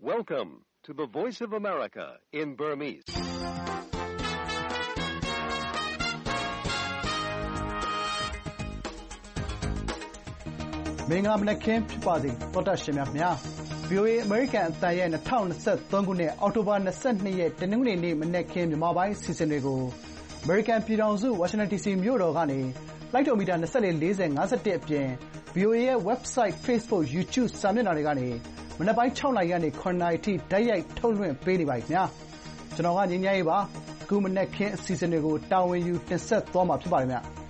Welcome to the Voice of America in Burmese. ။မင်္ဂလာမနက်ခင်းဖြစ်ပါစေသောတရှင်များခင်ဗျာ။ VOA အမေရိကန်အသံရဲ့2023ခုနှစ်အောက်တိုဘာ22ရက်တနင်္ဂနွေနေ့မနက်ခင်းမြန်မာပိုင်းအစီအစဉ်တွေကိုအမေရိကန်ပြည်ထောင်စုဝါရှင်တန် DC မြို့တော်ကနေလိုက်တော်မီတာ24 40 51အပြင် VOA ရဲ့ website Facebook YouTube စာမျက်နှာတွေကနေမနက်ပိုင်း6နာရီကနေ9နာရီထိတိုက်ရိုက်ထုတ်လွှင့်ပေးနေပါပြီခင်ဗျာ။ကျွန်တော်ကငြိမ်းချမ်းရေးပါ။အခုမနက်ခင်းအစီအစဉ်တွေကိုတာဝန်ယူတင်ဆက်သွားမှာဖြစ်ပါတယ်ခင်ဗျာ။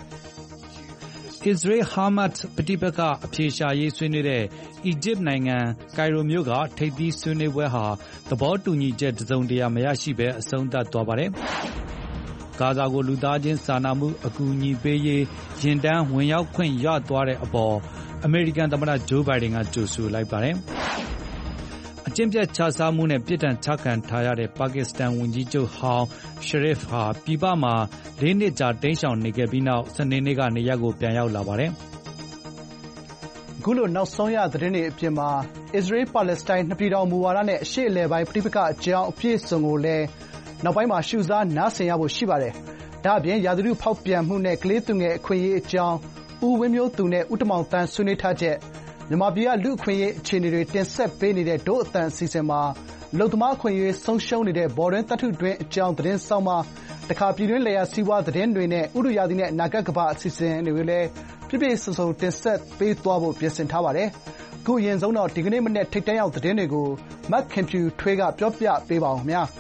Israel-Hamas ပဋိပက္ခအဖြေရှာရေးဆွေးနွေးတဲ့အီဂျစ်နိုင်ငံကိုင်ရိုမြို့ကထိပ်သီးဆွေးနွေးပွဲဟာသဘောတူညီချက်တစ်စုံတရာမရရှိဘဲအဆုံးသတ်သွားပါတယ်။ဂါဇာကိုလူသားချင်းစာနာမှုအကူအညီပေးရေးယာဉ်တန်းဝင်ရောက်ခွင့်ရသွားတဲ့အပေါ်အမေရိကန်သမ္မတဂျိုးဘိုင်ဒန်ကကြိုဆိုလိုက်ပါတယ်။အကျင့်ပျက်ခြစားမှုနဲ့ပြစ်ဒဏ်ချခံထားရတဲ့ပါကစ္စတန်ဝန်ကြီးချုပ်ဟောင်းရှရစ်ဖ်ဟာပြည်ပမှာ၄နှစ်ကြာတိမ်းရှောင်နေခဲ့ပြီးနောက်စနေနေ့ကနေရပ်ကိုပြန်ရောက်လာပါတယ်။အခုလိုနောက်ဆုံးရသတင်းတွေအပြင်မှာအစ္စရေး-ပါလက်စတိုင်းနှစ်ပြည်ထောင်မူဝါဒနဲ့အရှေ့အလယ်ပိုင်းပဋိပက္ခအကြောင်းအပြည့်အစုံကိုလည်းနောက်ပိုင်းမှာရှုစားနားဆင်ရဖို့ရှိပါတယ်။ဒါ့အပြင်ရာသီဥတုဖောက်ပြန်မှုနဲ့ကလေးသူငယ်အခွင့်အရေးအကြောင်းဦးဝင်းမျိုးသူနဲ့ဦးတင်မောင်သန်းဆွေးနွေးထားချက်မြန်မာပြည်ကလူ့အခွင့်အရေးအခြေအနေတွေတင်ဆက်ပေးနေတဲ့ဒို့အသံအစီအစဉ်မှာအလုပ်သမားအခွင့်အရေးဆုံးရှုံးနေတဲ့ဘော်တွင်းသတ္တုတွင်းအကြောင်းသတင်းဆောင်းပါးတခါပြည်တွင်းလယ်ယာစီးပွားသတင်းတွေနဲ့ဥတုရာသီနဲ့အနာဂတ်ကမ္ဘာအစီအစဉ်တွေကိုလည်းပြည့်ပြည့်စုံစုံတင်ဆက်ပေးသွားဖို့ပြင်ဆင်ထားပါတယ်။အခုအရင်ဆုံးတော့ဒီကနေ့မနေ့ထိပ်တန်းရောက်သတင်းတွေကိုမတ်ခင်ဖြူထွေးကပြောပြပေးပါဦးခင်ဗျာ။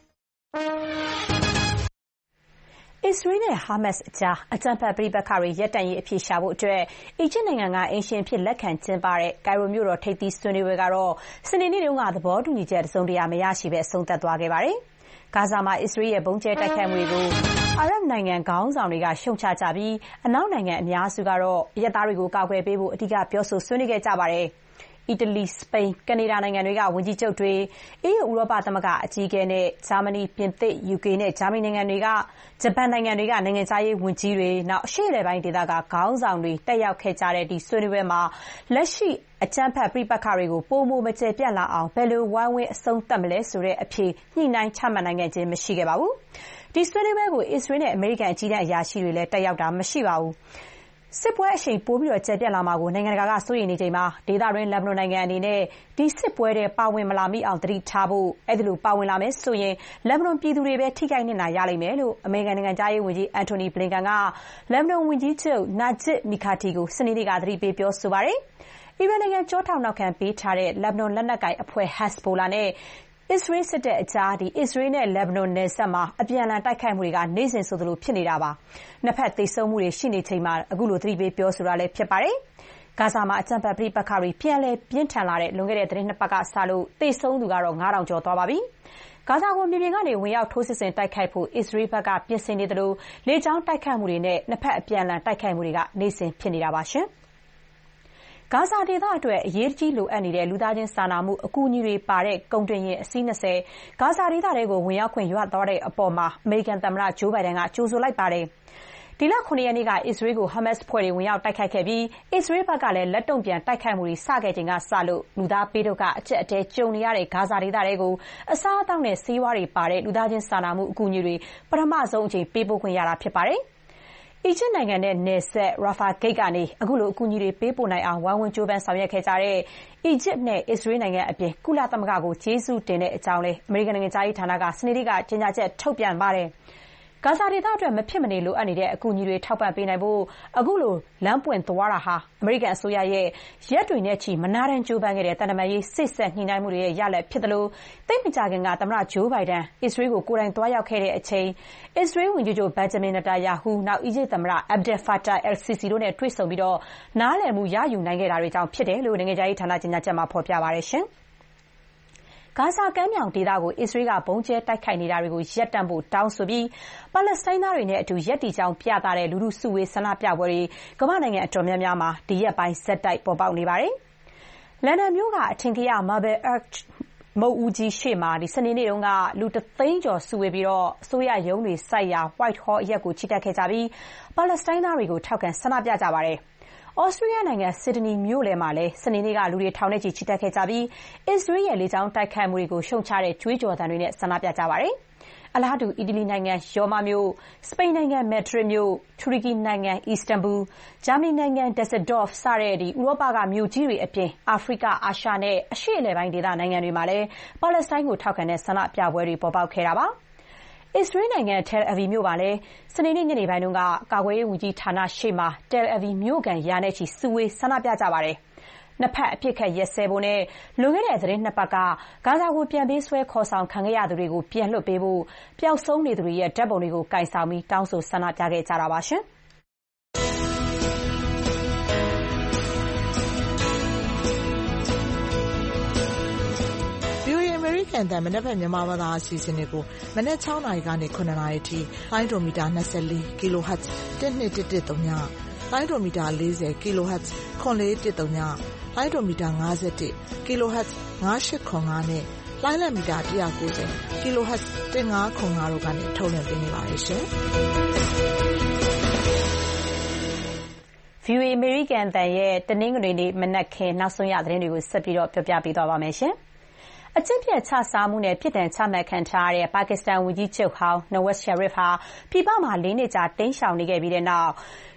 အစ္စရေးနဲ့ဟာမတ်စ်ကြားအကြမ်းဖက်ပဋိပက္ခတွေရပ်တန့်ရေးအဖြေရှာဖို့အတွက်အီဂျစ်နိုင်ငံကအိမ်ရှင်အဖြစ်လက်ခံကျင်းပတဲ့ကိုင်ရိုမြို့တော်ထိပ်သီးဆွေးနွေးပွဲကတော့စနေနေ့တုန်းကသဘောတူညီချက်တစ်စုံတရာမရရှိဘဲအဆုံးသတ်သွားခဲ့ပါတယ်။ဂါဇာမှာအစ္စရေးရဲ့ဗုံးကျဲတိုက်ခိုက်မှုတွေကိုအာရပ်နိုင်ငံခေါင်းဆောင်တွေကရှုတ်ချကြပြီးအနောက်နိုင်ငံအများစုကတော့အရပ်သားတွေကိုကာကွယ်ပေးဖို့အဓိကပြောဆိုဆွေးနွေးခဲ့ကြပါတယ်။အီတလီ၊စပိန်၊ကနေဒါနိုင်ငံတွေကဝန်ကြီးချုပ်တွေ၊EU ဥရောပသမဂ္ဂအကြီးအကဲနဲ့ဂျာမနီ၊ပြင်သစ်၊ယူကေနဲ့ဂျာမနီနိုင်ငံတွေကဂျပန်နိုင်ငံတွေကနိုင်ငံခြားရေးဝန်ကြီးတွေနောက်အရှေ့အလယ်ပိုင်းဒေသကခေါင်းဆောင်တွေတက်ရောက်ခဲ့ကြတဲ့ဒီဆွေးနွေးပွဲမှာလက်ရှိအကြမ်းဖက်ပဋိပက္ခတွေကိုပိုမိုမကျယ်ပြန့်လာအောင်ဘယ်လိုဝိုင်းဝန်းအဆုံးသတ်မလဲဆိုတဲ့အဖြေညှိနှိုင်းချမှတ်နိုင်ခဲ့ခြင်းမရှိခဲ့ပါဘူး။ဒီဆွေးနွေးပွဲကိုအစ္စရေးနဲ့အမေရိကန်အကြီးတန်းအရာရှိတွေလည်းတက်ရောက်တာမရှိပါဘူး။စစ်ပွဲအရှိန်ပိုကျယ်ပြန့်လာမှာကိုနိုင်ငံတကာကစိုးရိမ်နေချိန်မှာဒေသတွင်းလက်ဘနွန်နိုင်ငံအနေနဲ့ဒီစစ်ပွဲထဲပါဝင်မလာမိအောင်သတိထားဖို့အဲ့ဒီလိုပါဝင်လာမယ်ဆိုရင်လက်ဘနွန်ပြည်သူတွေပဲထိခိုက်နစ်နာရလိမ့်မယ်လို့အမေရိကန်နိုင်ငံသားရေးဝန်ကြီးအန်တိုနီဘလင်ကန်ကလက်ဘနွန်ဝန်ကြီးချုပ်နာဂျစ်မီခါတီကိုစနေနေ့ကသတိပေးပြောဆိုပါတယ်။အီရန်နိုင်ငံကြောထောက်နောက်ခံပေးထားတဲ့လက်ဘနွန်လက်နက်ကိုင်အဖွဲ့ဟက်ဇ်ဘိုလာနဲ့အစ္စရေးစစ်တပ်အကြားအစ္စရေးနဲ့လက်ဘနွန်နယ်စပ်မှာအပြန်အလှန်တိုက်ခိုက်မှုတွေကနေ့စဉ်ဆိုသလိုဖြစ်နေတာပါ။နှစ်ဖက်သေဆုံးမှုတွေရှိနေချိန်မှာအခုလိုသတိပေးပြောဆိုတာလည်းဖြစ်ပါတယ်။ဂါဇာမှာအကြမ်းဖက်ပဋိပက္ခတွေပြန်လည်ပြင်းထန်လာတဲ့လွန်ခဲ့တဲ့သတင်း2ပတ်ကစလို့သေဆုံးသူကတော့9000ကျော်သွားပါပြီ။ဂါဇာကိုမြေပြင်ကနေဝင်ရောက်ထိုးစစ်ဆင်တိုက်ခိုက်ဖို့အစ္စရေးဘက်ကပြင်ဆင်နေသလိုလေကြောင်းတိုက်ခိုက်မှုတွေနဲ့နှစ်ဖက်အပြန်အလှန်တိုက်ခိုက်မှုတွေကနေ့စဉ်ဖြစ်နေတာပါရှင်။ဂါဇာဒေသအတွက်အရေးကြီးလိုအပ်နေတဲ့လူသားချင်းစာနာမှုအကူအညီတွေပါတဲ့ကုန်တင်ယာဉ်အစီး20ဂါဇာဒေသတွေကိုဝင်ရောက်ခွင့်ရသွားတဲ့အပေါ်မှာအမေရိကန်သမ္မတဂျိုးဘိုင်ဒန်ကကြိုဆိုလိုက်ပါတယ်။ဒီလ9ရက်နေ့ကအစ္စရေးကိုဟာမတ်စ်ဖွဲ့တွေဝင်ရောက်တိုက်ခိုက်ခဲ့ပြီးအစ္စရေးဘက်ကလည်းလက်တုံ့ပြန်တိုက်ခိုက်မှုတွေစခဲ့ချိန်ကစလို့လူသားပေးဒုက္ခအကျပ်အတည်းကြုံနေရတဲ့ဂါဇာဒေသတွေကိုအစားအသောက်နဲ့ဆေးဝါးတွေပါတဲ့လူသားချင်းစာနာမှုအကူအညီတွေပထမဆုံးအကြိမ်ပေးပို့ခွင့်ရတာဖြစ်ပါတယ်။အီဂျစ်နိုင်ငံနဲ့နယ်စပ်ရာဖာဂိတ်ကနေအခုလိုအကူအညီတွေပေးပို့နိုင်အောင်ဝိုင်းဝန်းကြိုးပမ်းဆောင်ရွက်ခဲ့ကြတဲ့အီဂျစ်နဲ့အစ္စရေးနိုင်ငံအပြင်ကုလသမဂ္ဂကိုကျေးဇူးတင်တဲ့အကြောင်းလည်းအမေရိကန်နိုင်ငံသားရေးဌာနကစနေနေ့ကကြေညာချက်ထုတ်ပြန်ပါတယ်။ဂါဇာဒေသအတွက်မဖြစ်မနေလိုအပ်နေတဲ့အကူအညီတွေထောက်ပံ့ပေးနိုင်ဖို့အခုလိုလမ်းပွင့်သွားတာဟာအမေရိကန်အစိုးရရဲ့ရက်တွေနဲ့ချီမနားတမ်းကြိုးပမ်းခဲ့တဲ့တန်တမာရေးစစ်ဆက်ညှိနှိုင်းမှုတွေရဲ့ရလဒ်ဖြစ်တယ်လို့သိပ်မကြာခင်ကသမ္မတဂျိုးဘိုင်ဒန်အစ္စရေးကိုကိုယ်တိုင်သွားရောက်ခဲ့တဲ့အချိန်အစ္စရေးဝန်ကြီးချုပ်ဘန်ဂျမင်နတာယာဟူနောက်အီဂျစ်သမ္မတအဗ်ဒယ်ဖာတာအယ်ဆီစီတို့နဲ့တွေ့ဆုံပြီးနားလည်မှုရယူနိုင်ခဲ့တာတွေကြောင့်ဖြစ်တယ်လို့နိုင်ငံခြားရေးဌာနကြေညာချက်မှာဖော်ပြပါတယ်ရှင်။ဂါဇာကမ်းမြောင်ဒေသကိုအစ္စရေးကဗုံးကျဲတိုက်ခိုက်နေတာတွေကိုရပ်တန့်ဖို့တောင်းဆိုပြီးပါလက်စတိုင်းသားတွေနဲ့အတူရပ်တည်ကြောင်းပြသတဲ့လူထုစုဝေးဆန္ဒပြပွဲတွေကမ္ဘာနိုင်ငံအတော်များများမှာဒီရက်ပိုင်းဆက်တိုက်ပေါ်ပေါက်နေပါတယ်။လန်ဒန်မြို့ကအထင်ကရ Marble Arch မုတ်ဦးကြီးရှေ့မှာစနေနေ့တုန်းကလူ1သိန်းကျော်စုဝေးပြီးအစိုးရရုံးတွေစိုက်ရာ Whitehall အရပ်ကိုချီတက်ခဲ့ကြပြီးပါလက်စတိုင်းသားတွေကိုထောက်ခံဆန္ဒပြကြပါတယ်။စတြေးလျနိုင်ငံဆစ်ဒနီမြို့လယ်မှာလည်းစနေနေ့ကလူတွေထောင်နဲ့ချီချီတက်ခဲ့ကြပြီးအစ္စရေးရဲ့လေကြောင်းတိုက်ခိုက်မှုတွေကိုရှုံချတဲ့ကြွေးကြော်သံတွေနဲ့ဆန္ဒပြကြပါတယ်။အလားတူအီတလီနိုင်ငံရောမမြို့၊စပိန်နိုင်ငံမက်ဒရစ်မြို့၊တူရကီနိုင်ငံအီစတန်ဘူလ်၊ဂျာမနီနိုင်ငံဒက်ဇယ်ဒေါ့ဖ်စတဲ့ဥရောပကမြို့ကြီးတွေအပြင်အာဖရိက၊အာရှနဲ့အရှေ့အလယ်ပိုင်းဒေသနိုင်ငံတွေမှာလည်းပါလက်စတိုင်းကိုထောက်ခံတဲ့ဆန္ဒပြပွဲတွေပေါ်ပေါက်ခဲ့တာပါ။အစ္စရေးနိုင်ငံတယ်အယ်ဗီမြို့မှာလည်းစနေနေ့ညနေပိုင်းကကာကွယ်ရေးဝန်ကြီးဌာနရှေ့မှာတယ်အယ်ဗီမြို့ခံရာနဲ့ချီစုဝေးဆန္ဒပြကြပါတယ်။နှစ်ဖက်အပစ်အခတ်ရပ်စဲဖို့နဲ့လွန်ခဲ့တဲ့သီတင်း 2 ပတ်ကဂါဇာကိုပြန်ပေးဆွဲခေါ်ဆောင်ခံခဲ့ရသူတွေကိုပြန်လွှတ်ပေးဖို့ပျောက်ဆုံးနေသူတွေရဲ့ဓာတ်ပုံတွေကိုကိုင်ဆောင်ပြီးတောင်းဆိုဆန္ဒပြခဲ့ကြတာပါ။အမေရိကန်အသံမနက်ဖြန်မြန်မာဘာသာအစီအစဉ်တွေကိုမနက် 6 နာရီကနေ 9 နာရီအထိလိုင်းဒိုမီတာ 24 kHz 12130 လိုင်းဒိုမီတာ 40 kHz 9410 လိုင်းဒိုမီတာ 51 kHz 9805နဲ့လိုင်းလံမီတာ190 kHz 1505တို့ကနေထုတ်လွှင့်ပေးနေပါတယ်ရှင်။ VOA အမေရိကန်အသံရဲ့တနင်္ဂနွေနေ့မနက်ခင်းနောက်ဆုံးရသတင်းတွေကိုဆက်ပြီးပြောပြပေးသွားပါမယ်ရှင်။အကျင့်ပျက်ခြစားမှုနဲ့ပြစ်ဒဏ်ချမှတ်ခံထားရတဲ့ပါကစ္စတန်ဝန်ကြီးချုပ်ဟောင်းနဝက်ရှယ်ရစ်ဟာပြည်ပမှာ4 နှစ်ကြာတိမ်းရှောင်နေခဲ့ပြီးတဲ့နောက်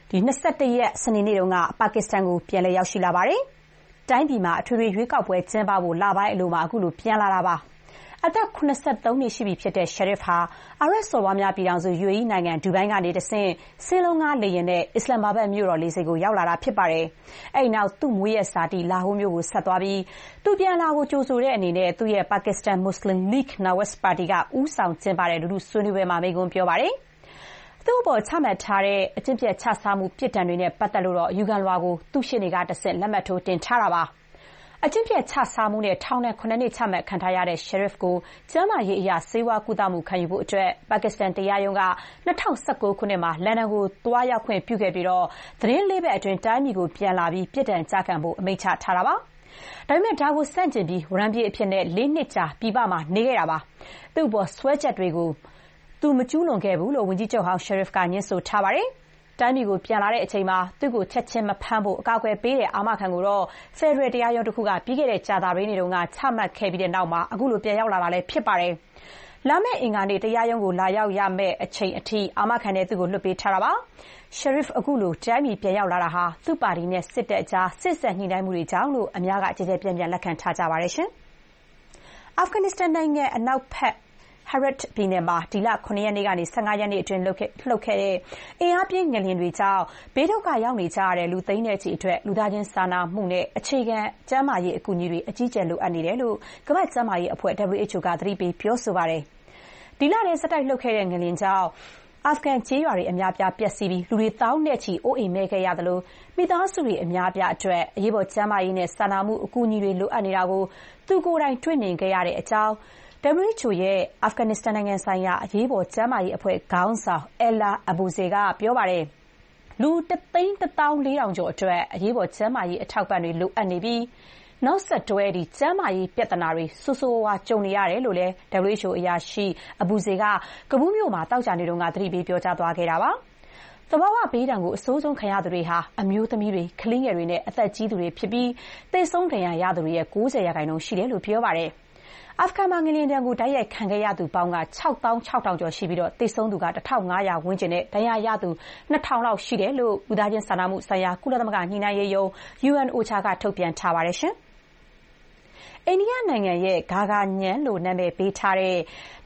21ရက်စနေနေ့ကပါကစ္စတန်ကိုပြန်လည်ရောက်ရှိလာပါတယ်။တိုင်းပြည်မှာအထွေထွေရွေးကောက်ပွဲကျင်းပဖို့လပိုင်းအလိုမှာအခုလိုပြန်လာတာပါ။အသက်83နှစ်ရှိပြီဖြစ်တဲ့ရှယ်ရစ်ဟာအာရပ်စော်ဘွားများပြည်ထောင်စု UAE နိုင်ငံဒူဘိုင်းကနေတဆင့်စင်းလုံးကားလေယာဉ်နဲ့အစ္စလာမ်မာဘတ်မြို့တော်လေဆိပ်ကိုရောက်လာတာဖြစ်ပါတယ်။အဲဒီနောက်သူ့မွေးရပ်ဇာတိလာဟိုးမြို့ကိုဆက်သွားပြီးသူပြန်လာကိုကြိုဆိုတဲ့အနေနဲ့သူ့ရဲ့ Pakistan Muslim League Nawaz Party ကဦးဆောင်ကျင်းပတဲ့လူထုဆွေးနွေးပွဲမှာမိန့်ခွန်းပြောပါတယ်။သူ့အပေါ်ချမှတ်ထားတဲ့အကျင့်ပျက်ခြစားမှုပြစ်ဒဏ်တွေနဲ့ပတ်သက်လို့တော့ယူကန်လွှာကိုသူ့ရှေ့နေကတဆင့်လက်မှတ်ထိုးတင်ထားတာပါ။အကျင့်ပျက်ခြစားမှုနဲ့ထောင်ဒဏ်7 နှစ်ချမှတ်ခံထားရတဲ့ရှယ်ရစ်ကိုကျန်းမာရေးအရဆေးဝါးကုသမှုခံယူဖို့အတွက်ပါကစ္စတန်တရားရုံးက2019ခုနှစ်မှာလန်ဒန်ကိုသွားရောက်ခွင့်ပြုခဲ့ပြီးသတင်း4 ပတ်အတွင်းတိုင်းပြည်ကိုပြန်လာပြီးပြစ်ဒဏ်ကျခံဖို့အမိန့်ချထားတာပါ။ဒါပေမဲ့ဒါကိုဆန့်ကျင်ပြီးဝရမ်းပြေးအဖြစ်နဲ့4 နှစ်ကြာပြည်ပမှာနေခဲ့တာပါ။သူ့အပေါ်စွဲချက်တွေကိုသူမကျူးလွန်ခဲ့ဘူးလို့ဝန်ကြီးချုပ်ဟောင်းရှယ်ရစ်ကညွှန်းဆိုထားပါတယ်။တိုင်းပြည်ကိုပြန်လာတဲ့အချိန်မှာသူ့ကိုချက်ချင်းမဖမ်းဖို့အကာအကွယ်ပေးတဲ့အာမခံကိုတော့ဖက်ဒရယ်တရားရုံးတစ်ခုကပြီးခဲ့တဲ့ကြာသပတေးနေ့ကချမှတ်ခဲ့ပြီးတဲ့နောက်မှာအခုလိုပြန်ရောက်လာတာလည်းဖြစ်ပါတယ်။လာမယ့်အင်္ဂါနေ့တရားရုံးကိုလာရောက်ရမယ့်အချိန်အထိအာမခံနဲ့သူ့ကိုလွှတ်ပေးထားတာပါ။ရှယ်ရစ်အခုလိုတိုင်းပြည်ပြန်ရောက်လာတာဟာသူ့ပါတီနဲ့စစ်တပ်ကြားစစ်ဆက်ညှိနှိုင်းမှုတွေကြောင့်လို့အများကကြည်ကြဲပြန့်ပြန့်လက်ခံထားကြပါတယ်ရှင်။အာဖဂန်နစ္စတန်နိုင်ငံအနောက်ဘက်Herat ပြည်နယ်မှာဒီလ9 ရက်နေ့ကနေ15 ရက်နေ့အတွင်းလှုပ်ခဲ့တဲ့အင်အားပြင်းငလျင်တွေကြောင့်ဘေးဒုက္ခရောက်နေကြရတဲ့လူသိန်းနဲ့ချီအတွက်လူသားချင်းစာနာမှုနဲ့အခြေခံကျန်းမာရေးအကူအညီတွေအကြီးအကျယ်လိုအပ်နေတယ်လို့ကမ္ဘာ့ကျန်းမာရေးအဖွဲ့ WHO ကသတိပေးပြောဆိုပါတယ်။ဒီလထဲဆက်တိုက်လှုပ်ခဲ့တဲ့ငလျင်ကြောင့်အာဖဂန်ကျေးရွာတွေအများပြားပျက်စီးပြီးလူတွေသောင်းနဲ့ချီအိုးအိမ်မဲ့ခဲ့ရသလိုမိသားစုတွေအများပြားအတွက်အရေးပေါ်ကျန်းမာရေးနဲ့စာနာမှုအကူအညီတွေလိုအပ်နေတာကိုသူကိုယ်တိုင်တွေ့မြင်ခဲ့ရတဲ့အကြောင်းWHO ရဲ့အာဖဂန်နစ္စတန်နိုင်ငံဆိုင်ရာအရေးပေါ်ကျန်းမာရေးအဖွဲ့ခေါင်းဆောင်အယ်လာအဘူဇေကပြောပါတယ်။လူ1,14,000 ကျော်အတွက်အရေးပေါ်ကျန်းမာရေးအထောက်အပံ့တွေလိုအပ်နေပြီးနောက်ဆက်တွဲကျန်းမာရေးပြဿနာတွေဆိုးဆိုးဝါးကြုံနေရတယ်လို့လည်း WHO အရာရှိအဘူဇေကကဘူးမြို့မှာတောက်ကြနေတုန်းကသတိပေးပြောကြားသွားခဲ့တာပါ။သဘာဝဘေးဒဏ်ကိုအဆိုးဆုံးခံရသူတွေဟာအမျိုးသမီးတွေကလေးငယ်တွေနဲ့အသက်ကြီးသူတွေဖြစ်ပြီးသေဆုံးဒဏ်ရာရသူတွေရဲ့90% ရှိတယ်လို့ပြောပါတယ်။အာဖဂန်မှာငလျင်ဒဏ်ကိုတိုက်ရိုက်ခံခဲ့ရသူပေါင်းက6,600 ကျော်ရှိပြီးသေဆုံးသူက1,500 ဝန်းကျင်နဲ့ဒဏ်ရာရသူ2,000 လောက်ရှိတယ်လို့လူသားချင်းစာနာမှုဆိုင်ရာကုလသမဂ္ဂညှိနှိုင်းရေးရုံး UNOCHA ကထုတ်ပြန်ထားပါတယ်ရှင်။အိန္ဒိယနိုင်ငံရဲ့ဂါဂါညံလို့နာမည်ပေးထားတဲ့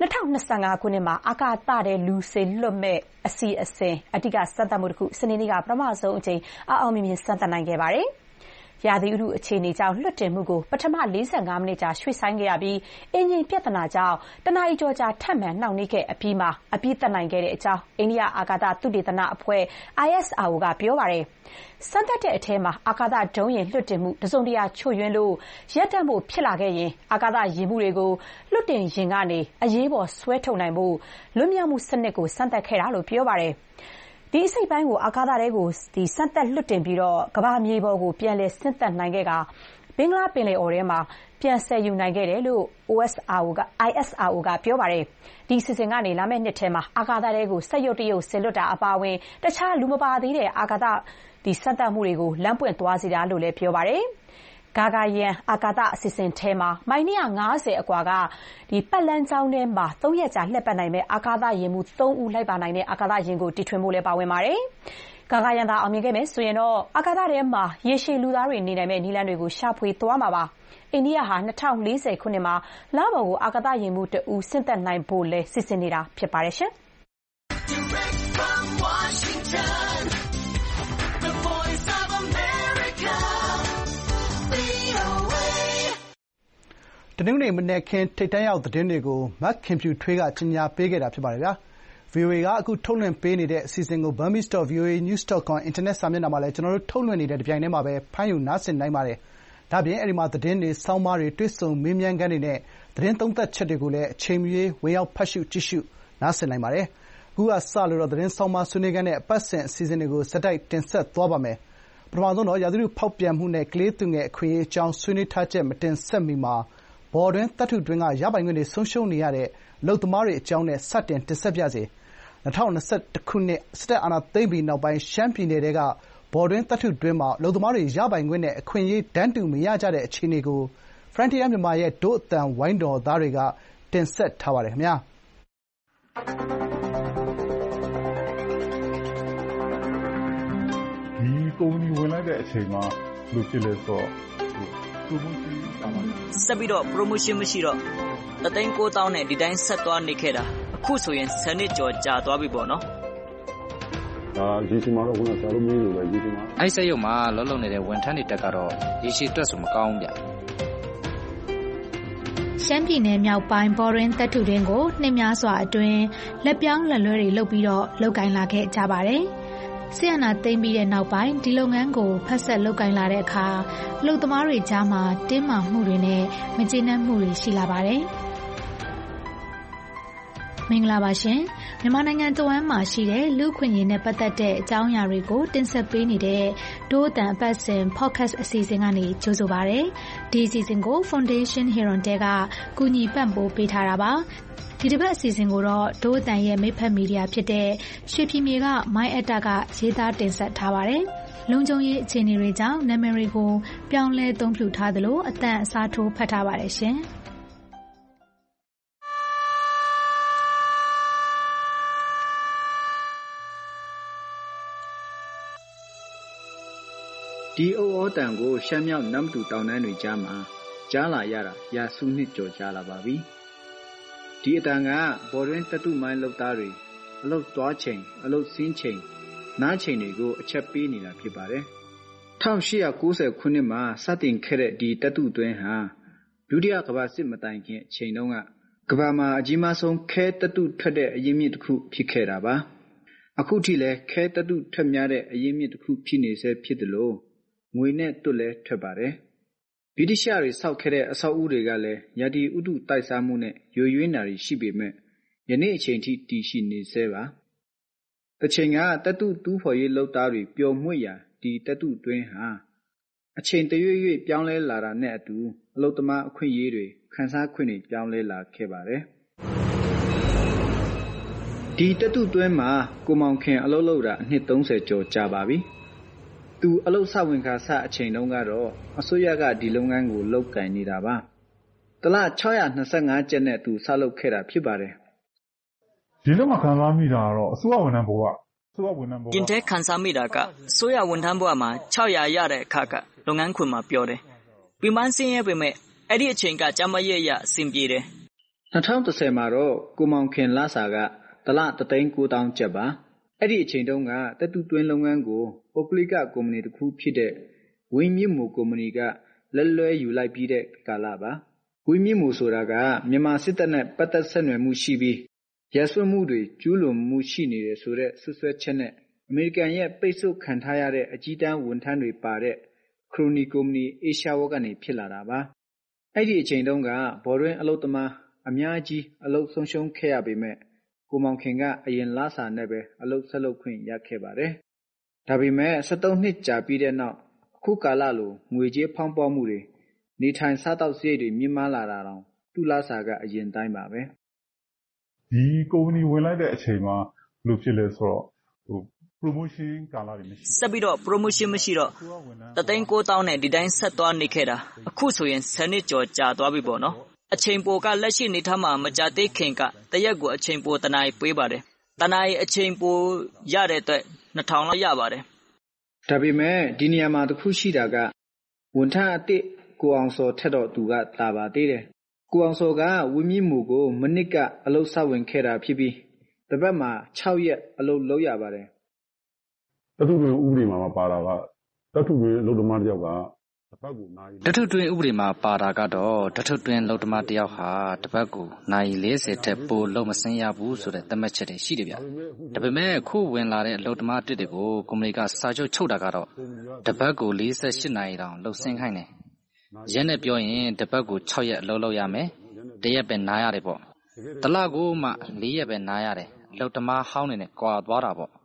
2025ခုနှစ်မှာအာကာသထဲလူစေလွှတ်မဲ့အစီအစဉ်အဓိကစမ်းသပ်မှုတစ်ခုစနေနေ့ကပထမဆုံးအကြိမ်အောင်မြင်စမ်းသပ်နိုင်ခဲ့ပါတယ်။ရာသီဥတုအခြေအနေကြောင့်လွှတ်တင်မှုကိုပထမ45မိနစ်ကြာရွှေ့ဆိုင်းခဲ့ရပြီးအင်ဂျင်ပြဿနာကြောင့်တနာရီကျော်ကြာထပ်မံနှောင့်နှေးခဲ့အပြီးမှာအပြီးသတ်နိုင်ခဲ့တဲ့အကြောင်းအိန္ဒိယအာကာသသုတေသနအဖွဲ့ ISRO ကပြောပါတယ်။စမ်းသပ်တဲ့အထဲမှာအာကာသဒုံးယာဉ်လွှတ်တင်မှုတစုံတရာချွတ်ယွင်းလို့ရပ်တန့်ဖို့ဖြစ်လာခဲ့ရင်အာကာသယာဉ်မှုတွေကိုလွှတ်တင်ယာဉ်ကနေအရေးပေါ်ဆွဲထုတ်နိုင်ဖို့လွတ်မြောက်မှုစနစ်ကိုစမ်းသပ်ခဲ့တာလို့ပြောပါတယ်။ဒီအစိတ်ပိုင်းကိုအာကာသထဲကိုစမ်းသပ်လွှတ်တင်ပြီးကမ္ဘာမြေပေါ်ကိုပြန်လည်ဆင်းသက်နိုင်ခဲ့ဘင်္ဂလားပင်လယ်အော်ထဲမှာပြန်ဆယ်ယူနိုင်ခဲ့တယ်လို့ ISRO ကပြောပါတယ်။ဒီအစီအစဉ်ကနေလာမယ့်နှစ်ထဲမှာအာကာသထဲကိုစက်ရုပ်တရုပ်ဆင်လွှတ်တာအပါအဝင်တခြားလူမပါသေးတဲ့အာကာသစမ်းသပ်မှုတွေကိုလမ်းပွင့်သွားစေတာလို့လည်းပြောပါတယ်။ Gaganyaan အာကာသအစီအစဉ်ထဲမှာမိုင်250အကွာကပတ်လမ်းကြောင်းထဲမှာ3ရက်ကြာလှည့်ပတ်နိုင်မဲ့အာကာသယာဉ်မှူး3ဦးလိုက်ပါနိုင်တဲ့အာကာသယာဉ်ကိုတီထွင်ဖို့လည်းပါဝင်ပါတယ်။ Gaganyaan သာအောင်မြင်ခဲ့မယ်ဆိုရင်တော့အာကာသထဲမှာရေရှည်လူသားတွေနေနိုင်မဲ့နည်းလမ်းတွေကိုရှာဖွေသွားမှာပါ။အိန္ဒိယဟာ2040ခုနှစ်မှာလပေါ်ကိုအာကာသယာဉ်မှူးတဦးဆင်းသက်နိုင်ဖို့လည်းစီစဉ်နေတာဖြစ်ပါတယ်ရှင်။တနင်္ဂနွေမနက်ခင်းထိပ်တန်းရောက်သတင်းတွေကိုမခင်ဖြူထွေးကကြီးညာပေးခဲ့တာဖြစ်ပါတယ်ဗျာ။ VOA ကအခုထုတ်လွှင့်ပေးနေတဲ့အစီအစဉ်ကို burmese.voanews.com အင်တာနက်စာမျက်နှာမှာလည်းကျွန်တော်တို့ထုတ်လွှင့်နေတဲ့တပြိုင်တည်းမှာပဲဖမ်းယူနားဆင်နိုင်ပါတယ်။ဒါ့အပြင်အဲဒီမှာသတင်းတွေ၊ဆောင်းပါးတွေ၊တွေ့ဆုံမေးမြန်းခန်းတွေနဲ့သတင်းသုံးသပ်ချက်တွေကိုလည်းအချိန်မရွေးဝင်ရောက်ဖတ်ရှုကြည့်ရှုနားဆင်နိုင်ပါတယ်။အခုကစလို့တော့သတင်းဆောင်းပါးဆွေးနွေးခန်းနဲ့အပတ်စဉ်အစီအစဉ်တွေကိုဆက်တိုက်တင်ဆက်သွားပါမယ်။ပထမဆုံးတော့ရာသီဥတုဖောက်ပြန်မှုနဲ့ကလေးသူငယ်အခွင့်အရေးအကြောင်းဆွေးနွေးထားချက်မတင်ဆက်မီမှာဘော်တွင်းသတ္တုတွင်းကရပိုင်ခွင့်တွေဆုံးရှုံးနေရတဲ့အလုပ်သမားတွေအကြောင်းနဲ့စတင်တင်ဆက်ပါရစေ။၂၀၂၁ခုနှစ်စစ်တပ်အာဏာသိမ်းပြီးနောက်ပိုင်းရှမ်းပြည်နယ်ထဲကဘော်တွင်းသတ္တုတွင်းမှာအလုပ်သမားတွေရပိုင်ခွင့်နဲ့အခွင့်အရေးတန်းတူမရကြတဲ့အခြေအနေကို Frontier Myanmar ရဲ့ဒို့အသံဝိုင်းတော်သားတွေကတင်ဆက်ထားပါတယ်ခင်ဗျာ။ဒီကုမ္ပဏီဝင်လိုက်တဲ့အချိန်မှာဘယ်လိုဖြစ်လဲဆိုတော့ဆက်ပြီးတော့ promotion မရှိတော့1,900,000နဲ့ဒီတိုင်းဆက်သွားနေခဲ့တာအခုဆိုရင်10နှစ်ကျော်ကြာသွားပြီပေါ့နော်ရေရှည်မှာတော့ခုနဆရာတို့မေးလို့ပဲရေရှည်မှာအဲ့စက်ရုံမှာလောလောနေတဲ့ဝန်ထမ်းတွေတက်ကတော့ရေရှည်အတွက်ဆိုမကောင်းဘူးဗျရှမ်းပြည်နယ်မြောက်ပိုင်းဘော်ရင်တပ်ထုတွင်းကိုနှစ်များစွာအတွင်းလက်ပြောင်းလက်လွဲတွေလုပ်ပြီးတော့လုပ်ကိုင်လာခဲ့ကြပါတယ်ဆီယနာသိမ်းပြီးတဲ့နောက်ပိုင်းဒီလုပ်ငန်းကိုဖက်ဆက်လုပ်ကိုင်လာတဲ့အခါအလုပ်သမားတွေကြားမှာတင်းမာမှုတွေနဲ့မကျေနပ်မှုတွေရှိလာပါတယ်။မင်္ဂလာပါရှင်။မြန်မာနိုင်ငံတဝန်းမှာရှိတဲ့လူ့အခွင့်အရေးနဲ့ပတ်သက်တဲ့အကြောင်းအရာတွေကိုတင်ဆက်ပေးနေတဲ့ဒို့အသံအပတ်စဉ် podcast အစီအစဉ်ကနေကြိုဆိုပါရစေ။ဒီအစီအစဉ်ကို Foundation Heron တဲကကူညီပံ့ပိုးပေးထားတာပါ။ဒီတစ်ပတ်အစီအစဉ်ကိုတော့ဒို့အတန်ရဲ့မိဖက်မီဒီယာဖြစ်တဲ့ရွှေပြည်မြေကမိုင်းအက်တာကရေးသားတင်ဆက်ထားပါတယ်။လုံခြုံရေးအခြေအနေတွေကြောင့်နာမည်တွေကိုပြောင်းလဲသုံးဖြူထားသလိုအတန်အစားထိုးဖတ်ထားပါတယ်ရှင်။ဒီအိုဩတန်ကိုရှမ်းမြောက်နမ်တူတောင်တန်းတွေကြားမှာကြားလာရတာရာစုနှစ်ကျော်ကြာလာပါပြီ။ဒီအတန်ကဘော်တွင်းတတုမိုင်းလုပ်သားတွေအလုပ်သွားချိန်အလုပ်ဆင်းချိန်နားချိန်တွေကိုအချက်ပေးနေတာဖြစ်ပါတယ်။1890ခုနှစ်မှာစတင်ခဲ့တဲ့ဒီတတုတွင်းဟာဒုတိယကမ္ဘာစစ်မတိုင်ခင်အချိန်တုန်းကကမ္ဘာမှာအကြီးမားဆုံးခဲတတုထွက်တဲ့အရင်းမြစ်တစ်ခုဖြစ်ခဲ့တာပါ။အခုထိလည်းခဲတတုထွက်များတဲ့အရင်းမြစ်တစ်ခုဖြစ်နေဆဲဖြစ်တယ်လို့ငွေနဲ့တွတ်လဲထွက်ပါတယ်။ဗြိတိရှတွေဆောက်ခဲ့တဲ့အဆောက်အဦတွေကလည်းရာသီဥတုတိုက်စားမှုနဲ့ယိုယွင်းတာတွေရှိပေမဲ့ယနေ့အချိန်ထိတည်ရှိနေဆဲပါ။တစ်ချိန်ကတတုတူးဖော်ရေးလုပ်သားတွေပျော်မွေ့ရာဒီတတုတွင်းဟာအချိန်တရွေ့ရွေ့ပြောင်းလဲလာတာနဲ့အတူအလုပ်သမားအခွင့်အရေးတွေခန်းစားခွင့်တွေပြောင်းလဲလာခဲ့ပါတယ်။ဒီတတုတွင်းမှာကိုမောင်ခင်အလုပ်လုပ်တာအနှစ်30ကျော်ကြာပါပြီ။သူအလုပ်စဝင်ခါစအချိန်တုန်းကတော့အစိုးရကဒီလုပ်ငန်းကိုလုပ်ကင်နေတာပါ။တလ625ကျပ်နဲ့သူစလုပ်ခဲ့တာဖြစ်ပါတယ်။ဒီလိုမှခံစားမိတာကတော့အစိုးရဝန်ထမ်းဘဝရင်ထဲခံစားမိတာကအစိုးရဝန်ထမ်းဘဝမှာ600ရတဲ့အခါကလုပ်ငန်းခွင်မှာပြောတယ်။ပြမန်းစင်းရဲ့ပေမဲ့အဲ့ဒီအချိန်ကကျမရဲ့ရအဆင်ပြေတယ်။2010မှာတော့ကိုမောင်ခင်လစာကတလ3,900ကျပ်ပါ။အဲ့ဒီအချိန်တုန်းကတတုတွင်းလုပ်ငန်းကိုပုဂ္ဂလိကကုမ္ပဏီတစ်ခုဖြစ်တဲ့ဝင်းမြင့်မိုကုမ္ပဏီကလက်လွဲယူလိုက်ပြီးတဲ့ကာလပါဝင်းမြင့်မိုဆိုတာကမြန်မာစစ်တပ်နဲ့ပတ်သက်ဆက်နွယ်မှုရှိပြီးရာဇဝတ်မှုတွေကျူးလွန်မှုရှိနေတယ်ဆိုတဲ့ဆွဆွဲချက်နဲ့အမေရိကန်ရဲ့ပိတ်ဆို့ခံထားရတဲ့အကြီးတန်းဝန်ထမ်းတွေပါတဲ့ခရိုနီကုမ္ပဏီအေရှားဝေါကနေဖြစ်လာတာပါအဲ့ဒီအချိန်တုန်းကဘော်တွင်းအလုပ်သမားအများကြီးအလုပ်ဆုံးရှုံးခဲ့ရပေမဲ့ကိုမောင်ခင်ကအရင်လစာနဲ့ပဲအလုပ်ဆက်လုပ်ခွင့်ရခဲ့ပါတယ်။ဒါပေမဲ့73နှစ်ကြာပြီးတဲ့နောက်အခုကာလလိုငွေကြေးဖောင်းပွားမှုတွေနေထိုင်စားသောက်စရိတ်တွေမြင့်မားလာတာတောင်တူလာစာကအရင်တိုင်းပါပဲဒီကုမ္ပဏီဝင်လိုက်တဲ့အချိန်မှာဘယ်လိုဖြစ်လဲဆိုတော့promotion ကာလတွေမရှိဆက်ပြီးတော့ promotion မရှိတော့3,900နဲ့ဒီတိုင်းဆက်သွားနေခဲ့တာအခုဆိုရင်10နှစ်ကျော်ကြာသွားပြီပေါ့နော်အချိန်ပိုကလက်ရှိနေထားမှာမကြသေးခင်ကတရက်ကိုအချိန်ပိုတနားပေးပါတယ်တနားအချိန်ပိုရတဲ့အတွက်2000လောက်ရပါတယ်ဒါပေမဲ့ဒီနေရာမှာတစ်ခုရှိတာကဝန်ထမ်းအစ်ကိုအောင်စောထက်တော့သူကလာပါသေးတယ်ကိုအောင်စောကဝင်းမြင့်မှုကိုမနစ်ကအလုပ်စဝင်ခဲ့တာဖြစ်ပြီးတပတ်မှာ6ရက်အလုပ်လုပ်ရပါတယ်တထုတွင်ဥပဒေမှာပါတာကတထုတွင်အလုပ်သမားတစ်ယောက်ကတပတ်ကိုနိုင်တထုတွင်ဥပဒေမှာပါတာကတော့တထုတွင်အလုပ်သမားတစ်ယောက်ဟာတပတ်ကိုနိုင်40ထက်ပိုလုပ်မစင်းရဘူးဆိုတဲ့သတ်မှတ်ချက်တွေရှိတယ်ဗျဒါပေမဲ့ခုဝင်လာတဲ့အလုပ်သမားတစ်တွေကိုကုမ္ပဏီကစာချုပ်ချုပ်တာကတော့တပတ်ကို48နိုင်တောင်လုပ်စင်းခိုင်းတယ်ရက်နဲ့ပြောရင်တပတ်ကို6ရက်အလုပ်လုပ်ရမယ်တရက်ပဲနားရတယ်ပေါ့တလကိုမှ4ရက်ပဲနားရတယ်အလုပ်သမားဟောင်းနေနဲ့ကွာသွားတာပေါ့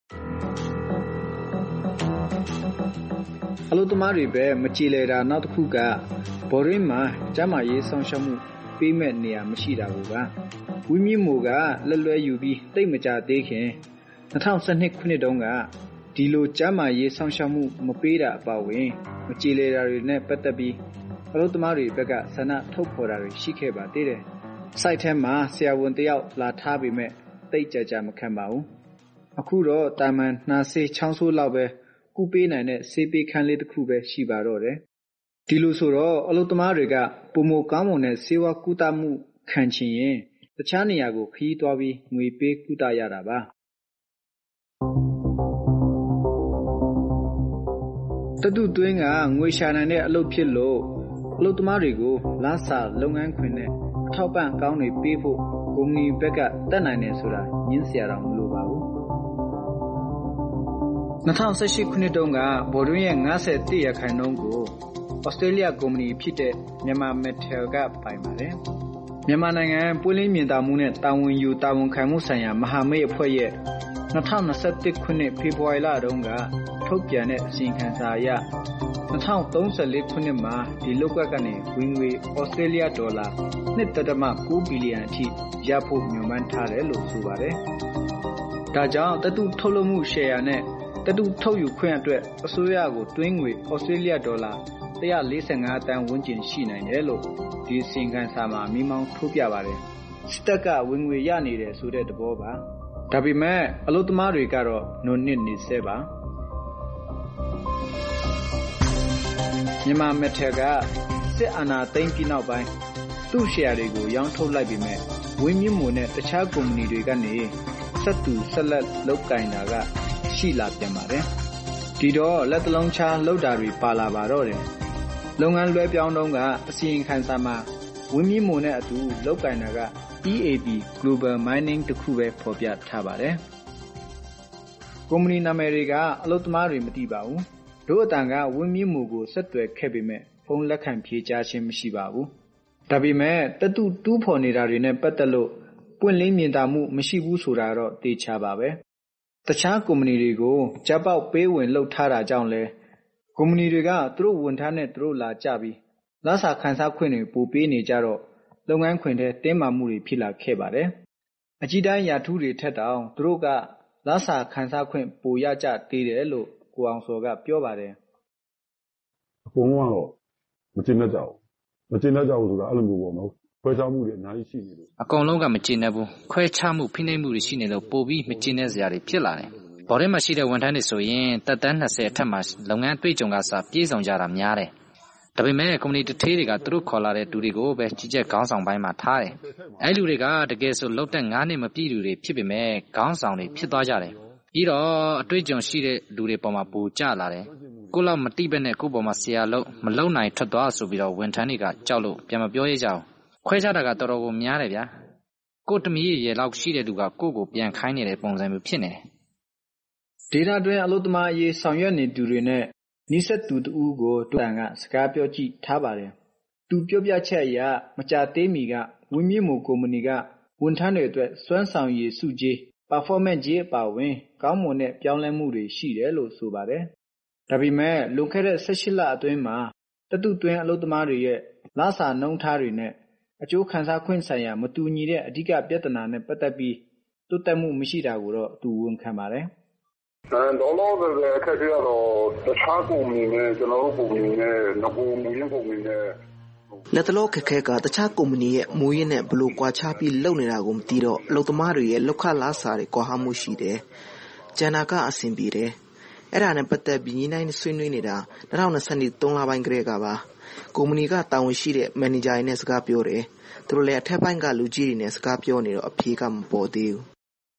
အလုပ်သမားတွေပဲမကြည်လေတာနောက်တစ်ခုကဘော်ရင်းမှာကျမရေးဆောင်ရှောက်မှုပေးမဲ့နေရာမရှိတာဘူးကဝင်းမြင့်မိုကလက်လွဲယူပြီးတိတ်မကြသေးခင်2012ခုနှစ်တုန်းကဒီလိုကျမရေးဆောင်ရှောက်မှုမပေးတာအပါဝင်မကြည်လေတာတွေနဲ့ပတ်သက်ပြီးအလုပ်သမားတွေဘက်ကဆန္ဒထုတ်ဖော်တာတွေရှိခဲ့ပါသေးတယ်စိုက်ထဲမှာဆရာဝန်တယောက်လာထားပေမဲ့တိတ်ကြမခံပါဘူးအခုတော့တာမန်နှာစေးချောင်းဆိုးလောက်ပဲကုပေးနိုင်တဲ့ဆေးပေးခန်းလေးတစ်ခုပဲရှိပါတော့တယ်ဒီလိုဆိုတော့အလုပ်သမားတွေကပုံမကောင်းမွန်တဲ့ဆေးဝါးကုသမှုခံချင်ရင်တခြားနေရာကိုခရီးသွားပြီးငွေပေးကုသရတာပါတတုတွင်းကငွေရှာနိုင်တဲ့အလုပ်ဖြစ်လို့အလုပ်သမားတွေကိုလစာလုပ်ငန်းခွင်နဲ့အထောက်ပံ့ကောင်းတွေပေးဖို့ကုမ္ပဏီဘက်ကတတ်နိုင်တယ်ဆိုတာညင်းစရာတော့မလိုပါဘူး2018ခုနှစ်တုန်းကဘော်ဒွင်းရဲ့51%ကိုဩစတြေးလျကုမ္ပဏီဖြစ်တဲ့မြန်မာမက်တယ်ကပိုင်ပါတယ်မြန်မာနိုင်ငံပွင့်လင်းမြင်သာမှုနဲ့တာဝန်ယူတာဝန်ခံမှုဆိုင်ရာမဟာမိတ်အဖွဲ့ရဲ့2021ခုနှစ်ဖေဖော်ဝါရီလတုန်းကထုတ်ပြန်တဲ့အစီရင်ခံစာအရ2034ခုနှစ်မှာဒီလုပ်ကွက်ကနေဝင်ငွေဩစတြေးလျဒေါ်လာ 2.9 ဘီလီယံအထိရဖို့မျှော်မှန်းထားတယ်လို့ဆိုပါတယ်ဒါကြောင့်တတုထုတ်လုပ်မှုရှယ်ယာနဲ့တတုထုတ်ယူခွင့်အတွက်အစိုးရကိုတွင်းငွေဩစတြေးလျဒေါ်လာ145တန်းဝန်းကျင်ရှိနိုင်တယ်လို့ဒီစင်ကန်စာမှာမိမောင်းထုတ်ပြပါတယ်စစ်တပ်ကဝင်ငွေရနေတယ်ဆိုတဲ့သဘောပါဒါပေမဲ့အလုပ်သမားတွေကတော့နုံနစ်နေဆဲပါမြန်မာမက်တယ်ကစစ်အာဏာသိမ်းပြီးနောက်ပိုင်းသူ့ရှယ်ယာတွေကိုရောင်းထုတ်လိုက်ပြီးမဲ့ဝင်းမြင့်မို့နဲ့တခြားကုမ္ပဏီတွေကနေဆက်သူဆက်လက်လုပ်ကင်တာကရှိလာပြန်ပါတယ်ဒီတော့လက်တလုံးချလောက်တာတွေပါလာပါတော့တယ်လုပ်ငန်းလွှဲပြောင်းတော့ကအစီရင်ခံစာမှာဝင်းမြင့်မို့နဲ့အတူလုပ်ကင်တာက EAB Global Mining တခုပဲဖော်ပြထားပါတယ်ကုမ္ပဏီနာမည်တွေကအလုပ်သမားတွေမသိပါဘူးတို့အတန်ကဝင်းမြင့်မို့ကိုဆက်သွယ်ခဲ့ပေမဲ့ဖုန်းလက်ခံဖြေကြားခြင်းမရှိပါဘူးဒါပေမဲ့တတုတူးဖော်နေတာတွေနဲ့ပတ်သက်လို့ပွင့်လင်းမြင်သာမှုမရှိဘူးဆိုတာတော့သိချပါပဲတခြားကုမ္ပဏီတွေကိုကြက်ပေါက်ပေးဝင်လုပ်ထားတာကြောင့်လဲကုမ္ပဏီတွေကသူတို့ဝန်ထမ်းနဲ့သူတို့လာကြပြီးလစာခံစားခွင့်တွေပိုပေးနေကြတော့လုပ်ငန်းခွင်ထဲတင်းမာမှုတွေဖြစ်လာခဲ့ပါတယ်အကြီးတန်းရာထူးတွေထက်တောင်သူတို့ကလစာခံစားခွင့်ပိုရကြသေးတယ်လို့ကိုအောင်စောကပြောပါတယ်အကုန်လုံးကတော့မကျေနပ်ကြဘူးဆိုတာအဲ့လိုမျိုးပေါ့နော်ခွဲခြားမှုတွေအများကြီးရှိနေလို့အကုန်လုံးကမကျေနပ်ဘူးခွဲခြားမှုဖိနှိပ်မှုတွေရှိနေလို့ပိုပြီးမကျေနပ်စရာတွေဖြစ်လာတယ်ဘော်ထဲမှာရှိတဲ့ဝန်ထမ်းတွေဆိုရင်တက်တန်း20အထက်မှာလုပ်ငန်းတွေ့ကြုံကစားပြေးဆောင်ကြတာများတယ်ဒါပေမဲ့ကုမ္ပဏီတထေးတွေကသူတို့ခေါ်လာတဲ့လူတွေကိုပဲကြီးကြပ်ခေါင်းဆောင်ပိုင်းမှာထားတယ်အဲ့လူတွေကတကယ်ဆိုလောက်တဲ့9နှစ်မပြည့်လူတွေဖြစ်ပေမဲ့ခေါင်းဆောင်တွေဖြစ်သွားကြတယ်ပြီးတော့အတွေ့အကြုံရှိတဲ့လူတွေပေါ်မှာပူကြလာတယ်ကိုလောက်မတိပဲနဲ့ကိုပေါ်မှာဆရာလို့မလုံနိုင်ထွက်သွားဆိုပြီးတော့ဝန်ထမ်းတွေကကြောက်လို့ပြန်မပြောရကြဘူးခွဲခြားတာကတော်တော်ကိုများတယ်ဗျာကိုတမီးရေလောက်ရှိတဲ့လူကကိုကိုပြန်ခိုင်းနေတဲ့ပုံစံမျိုးဖြစ်နေတယ်ဒေတာတွင်အလုပ်သမားအရေးဆောင်ရွက်နေသူတွေနဲ့နိစက်သူတူကိုတို့တန်ကစကားပြောကြည့်ထားပါတယ်သူပြောပြချက်အရမကြသေးမီကဝင်းမြင့်မိုကုမ္ပဏီကဝန်ထမ်းတွေအတွက်စွမ်းဆောင်ရည်စုကြီး performance ကြီးအပါဝင်ကောင်းမွန်တဲ့ပြောင်းလဲမှုတွေရှိတယ်လို့ဆိုပါတယ်ဒါပေမဲ့လွန်ခဲ့တဲ့18လအတွင်းမှာတတုတွင်းအလုပ်သမားတွေရဲ့လစာနှုန်းထားတွေနဲ့အကျိုးခံစားခွင့်ဆိုင်ရာမတူညီတဲ့အဓိကပြဿနာနဲ့ပတ်သက်ပြီးတိုးတက်မှုမရှိတာကိုတော့သူဝန်ခံပါတယ်လောလောဆယ်အခက်အခဲကတော့တခြားကုမ္ပဏီနဲ့ကျွန်တော်တို့ကုမ္ပဏီနဲ့ငကိုမူရင်းကုမ္ပဏီနဲ့လက်တလောခက်ခဲကတခြားကုမ္ပဏီရဲ့မူရင်းနဲ့ဘလို့ကွာခြားပြီးလုပ်နေတာကိုမသိတော့အလုပ်သမားတွေရဲ့လောက်ခလာစားတွေကွာဟမှုရှိတယ်။ကျန်တာကအဆင်ပြေတယ်။အဲ့ဒါနဲ့ပတ်သက်ပြီးညီနိုင်ဆွေးနွေးနေတာ2023လပိုင်းကလေးကပါကုမ္ပဏီကတာဝန်ရှိတဲ့မန်နေဂျာတွေနဲ့စကားပြောတယ်။သူတို့လည်းအထက်ပိုင်းကလူကြီးတွေနဲ့စကားပြောနေတော့အဖြေကမပေါ်သေးဘူး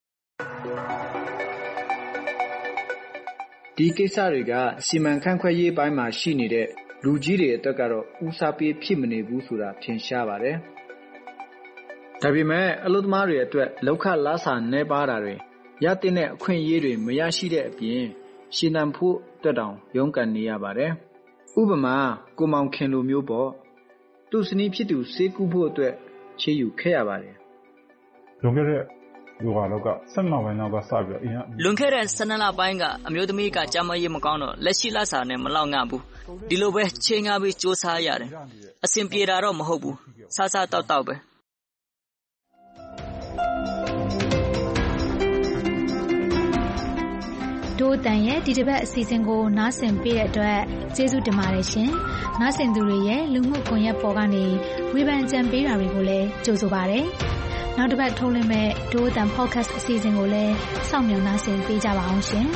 ဒီကိစ္စတွေကစီမံခန့်ခွဲရေးပိုင်းမှာရှိနေတဲ့လူကြီးတွေအတွက်ကတော့ဦးစားပေးဖြစ်မနေဘူးဆိုတာထင်ရှားပါတယ်။ဒါပေမဲ့အလုပ်သမားတွေအတွက်လောက်ခလာစာနှဲပါတာတွေရတဲ့အခွင့်အရေးတွေမရရှိတဲ့အပြင်ရှင်သန်ဖို့အတွက်တောင်ရုန်းကန်နေရပါတယ်။ဥပမာကိုမောင်ခင်လိုမျိုးပေါ့သူ့စနီးဖြစ်သူစေးကူးဖို့အတွက်ချေယူခဲ့ရပါတယ်။လွန်ခဲ့တဲ့လူကတော့က12လပိုင်းလောက်ကစပြီးအရင်လွန်ခဲ့တဲ့12လပိုင်းကအမျိုးသမီးကကြမ်းမရေးမကောင်းတော့လက်ရှိလစာနဲ့မလောက်ငှဘူးဒီလိုပဲချိန်ငါပြီးစူးစမ်းရတယ်အဆင်ပြေတာတော့မဟုတ်ဘူးစားစားတောက်တောက်ပဲဒို့အတန်ရဲ့ဒီတစ်ပတ်အစီအစဉ်ကိုနားဆင်ပေးတဲ့အတွက်ကျေးဇူးတင်ပါတယ်ရှင်နားဆင်သူတွေရဲ့လူမှုကွန်ရက်ပေါ်ကနေဝေဖန်ကြံပေးတာတွေကိုလည်းကြိုဆိုပါရစေနောက်တစ်ပတ်ထုတ်လွှင့်မဲ့ဒို့အတန် podcast အစီအစဉ်ကိုလည်းစောင့်မျှော်နားဆင်ပေးကြပါအောင်ရှင်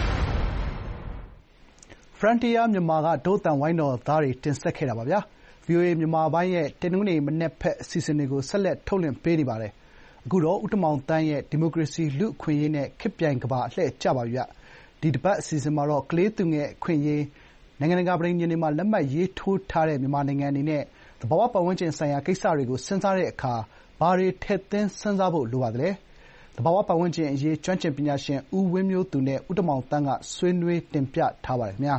Frontier မြန်မာကဒို့အတန်ဝိုင်းတော်သားတွေတင်ဆက်ခဲ့တာပါဗျာ VOA မြန်မာပိုင်းရဲ့တင်နင်္ဂနွေမနက်ဖက်အစီအစဉ်တွေကိုဆက်လက်ထုတ်လွှင့်ပေးနေပါတယ်အခုတော့ဦးတမောင်တန်းရဲ့ဒီမိုကရေစီလူ့အခွင့်အရေးနဲ့ခေတ်ပြိုင်ကမ္ဘာအလှည့်ကျပါပြီဗျဒီတစ်ပတ်အစီအစဉ်မှာတော့ကလေးသူငယ်အခွင့်အရေးနိုင်ငံတကာပဋိညာဉ်တွေမှာလက်မှတ်ရေးထိုးထားတဲ့မြန်မာနိုင်ငံအနေနဲ့သဘာဝပတ်ဝန်းကျင်ဆိုင်ရာကိစ္စတွေကိုစဉ်းစားတဲ့အခါဘာတွေထည့်သွင်းစဉ်းစားဖို့လိုပါသလဲသဘာဝပတ်ဝန်းကျင်အရေးကျွမ်းကျင်ပညာရှင်ဦးဝင်းမျိုးသူနဲ့ဦးတမောင်တန်းကဆွေးနွေးတင်ပြထားပါတယ်ခင်ဗျာ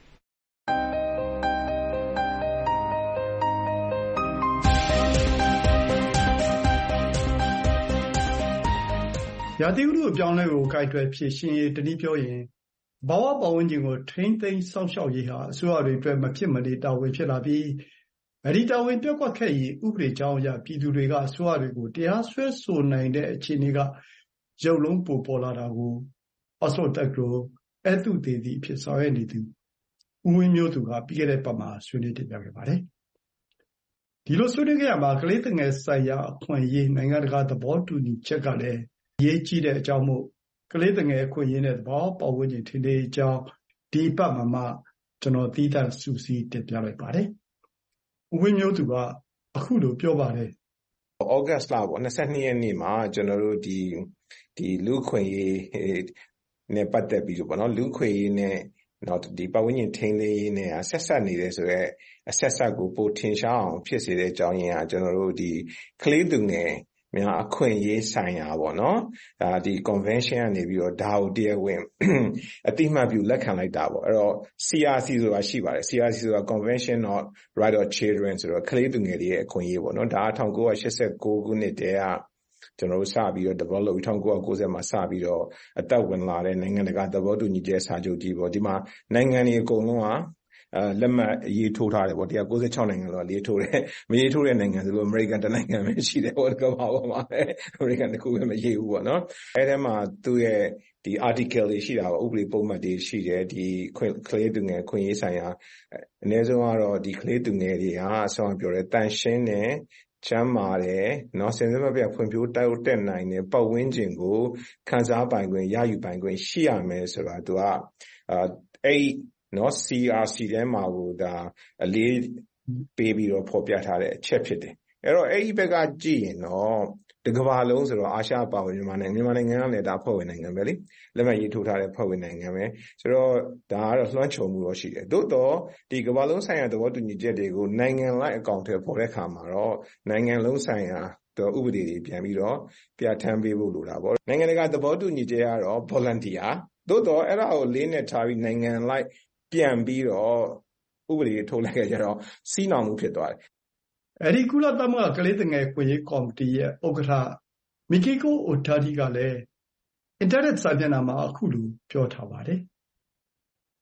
ရာသီဥတုအပြောင်းအလဲကိုကိုင်တွယ်ဖြေရှင်းရေးတနည်းပြောရင်သဘာဝပတ်ဝန်းကျင်ကိုထိန်းသိမ်းစောင့်ရှောက်ရေးဟာအစိုးရတွေအတွက်မဖြစ်မနေတာဝန်ဖြစ်လာပြီးအဲဒီတာဝန်ပျက်ကွက်ခဲ့ရင်ဥပဒေကြောင်းအရပြည်သူတွေကအစိုးရတွေကိုတရားစွဲဆိုနိုင်တဲ့အခြေအနေကရုပ်လုံးပိုပေါ်လာတာကိုOxfordတက္ကသိုလ်အဲသုတေသီအဖြစ်ဆောင်ရွက်နေသူဦးဝင်းမျိုးသူကပြီးခဲ့တဲ့ပတ်မှာဆွေးနွေးတင်ပြခဲ့ပါတယ်ဒီလိုဆွေးနွေးခဲ့ရမှာကလေးငယ်ဆိုင်ရာအခွင့်အရေးနိုင်ငံတကာသဘောတူညီချက်ကလည်းအရေးကြီးတဲ့အကြောင်းမို့ကလေးငယ်အခွင့်အရေးနဲ့သဘာဝပတ်ဝန်းကျင်ထိန်းသိမ်းရေးအကြောင်းဒီပတ်မှာမှကျွန်တော်သီးသန့်စူးစီးတင်ပြလိုက်ပါတယ်ဦးဝင်းမျိုးသူကအခုလိုပြောပါတယ်ဩဂတ်စ်လပေါ့22ရက်နေ့မှာကျွန်တော်တို့ဒီလူခွင့်ရေးနဲ့ပတ်သက်ပြီးတော့ပေါ့နော်လူခွင့်ရေးနဲ့တော့ဒီပတ်ဝန်းကျင်ထိန်းသိမ်းရေးနဲ့ဆက်ဆက်နေတယ်ဆိုတော့အဆက်ဆက်ကိုပိုထင်ရှားအောင်ဖြစ်စေတဲ့အကြောင်းရင်းကကျွန်တော်တို့ဒီကလေးသူငယ်များအခွင့်အရေးဆိုင်ရာပေါ့နော်ဒီ convention ကနေပြီးတော့ဒါကိုတရားဝင်အတိအမှတ်ပြုလက်ခံလိုက်တာပေါ့အဲ့တော့ CRC ဆိုတာရှိပါတယ် CRC ဆိုတာ Convention on Right of Children ဆိုတော့ကလေးသူငယ်တွေရဲ့အခွင့်အရေးပေါ့နော်ဒါ1989ခုနှစ်တည်းကကျွန်တော်တို့စပြီးတော့ develop 1990မှာစပြီးတော့အသက်ဝင်လာတဲ့နိုင်ငံတကာသဘောတူညီချက်စာချုပ်ကြီးပေါ့ဒီမှာနိုင်ငံတွေအကုန်လုံးကလက်မှတ်ရေးထိုးထားတယ်ပေါ့196နိုင်ငံလောက်ရေးထိုးတယ်မရေးထိုးတဲ့နိုင်ငံဆိုလို့အမေရိကန်တနိုင်ငံပဲရှိတယ်ပေါ့ကမ္ဘာပေါ်မှာအမေရိကန်တခုပဲမရေးဘူးပေါ့နော်အဲ့ဒီမှာသူ့ရဲ့ဒီ article တွေရှိတာပေါ့ဥပဒေပုံမှန်တွေရှိတယ်ဒီကလေးသူငယ်ခွင့်ရေးဆိုင်ရာအနည်းဆုံးကတော့ဒီကလေးသူငယ်တွေဟာဆောင်းပြောတယ်တန်ရှင်းတယ်ချမ်းမာတယ်နော်စင်စမပြဖွံ့ဖြိုးတိုးတက်နိုင်တဲ့ပတ်ဝန်းကျင်ကိုခန်းစားပိုင်ခွင့်ရယူပိုင်ခွင့်ရှိရမယ်ဆိုတာသူကအဲ့နော် CRC ထဲမှာကိုဒါအလေးပေးပြီးတော့ဖော်ပြထားတဲ့အချက်ဖြစ်တယ်အဲ့တော့အဲ့ဒီဘက်ကကြည့်ရင်တော့တကမ္ဘာလုံးဆိုတော့အာရှပါဝင်မြန်မာနိုင်ငံကလည်းဒါဖွဲ့ဝင်နိုင်ငံပဲလေလက်မှတ်ရေးထိုးထားတဲ့ဖွဲ့ဝင်နိုင်ငံပဲဆိုတော့ဒါကတော့လွှမ်းခြုံမှုတော့ရှိတယ်သို့တော့ဒီကမ္ဘာလုံးဆိုင်ရာသဘောတူညီချက်တွေကိုနိုင်ငံလိုက်အကောင့်ထဲပေါ်တဲ့အခါမှာတော့နိုင်ငံလုံးဆိုင်ရာတော့ဥပဒေတွေပြန်ပြီးတော့ပြဋ္ဌာန်းပေးဖို့လိုတာပေါ့နိုင်ငံတကာသဘောတူညီချက်ကတော့ volunteer သို့တော့အဲ့ဒါကိုလေးနဲ့ထားပြီးနိုင်ငံလိုက်ပြန်ပြီးတော့ဥပဒေထုတ်လိုက်ကြတော့စီးနှောင်မှုဖြစ်သွားတယ်အဲ့ဒီကုလသမဂ္ဂကလေးငယ်ခွင့်ရေးကော်မတီရဲ့ဥက္ကဋ္ဌမီကီကိုအိုတာဒီကလည်းအင်တာနက်စာမျက်နှာမှာအခုလိုပြောထားပါတယ်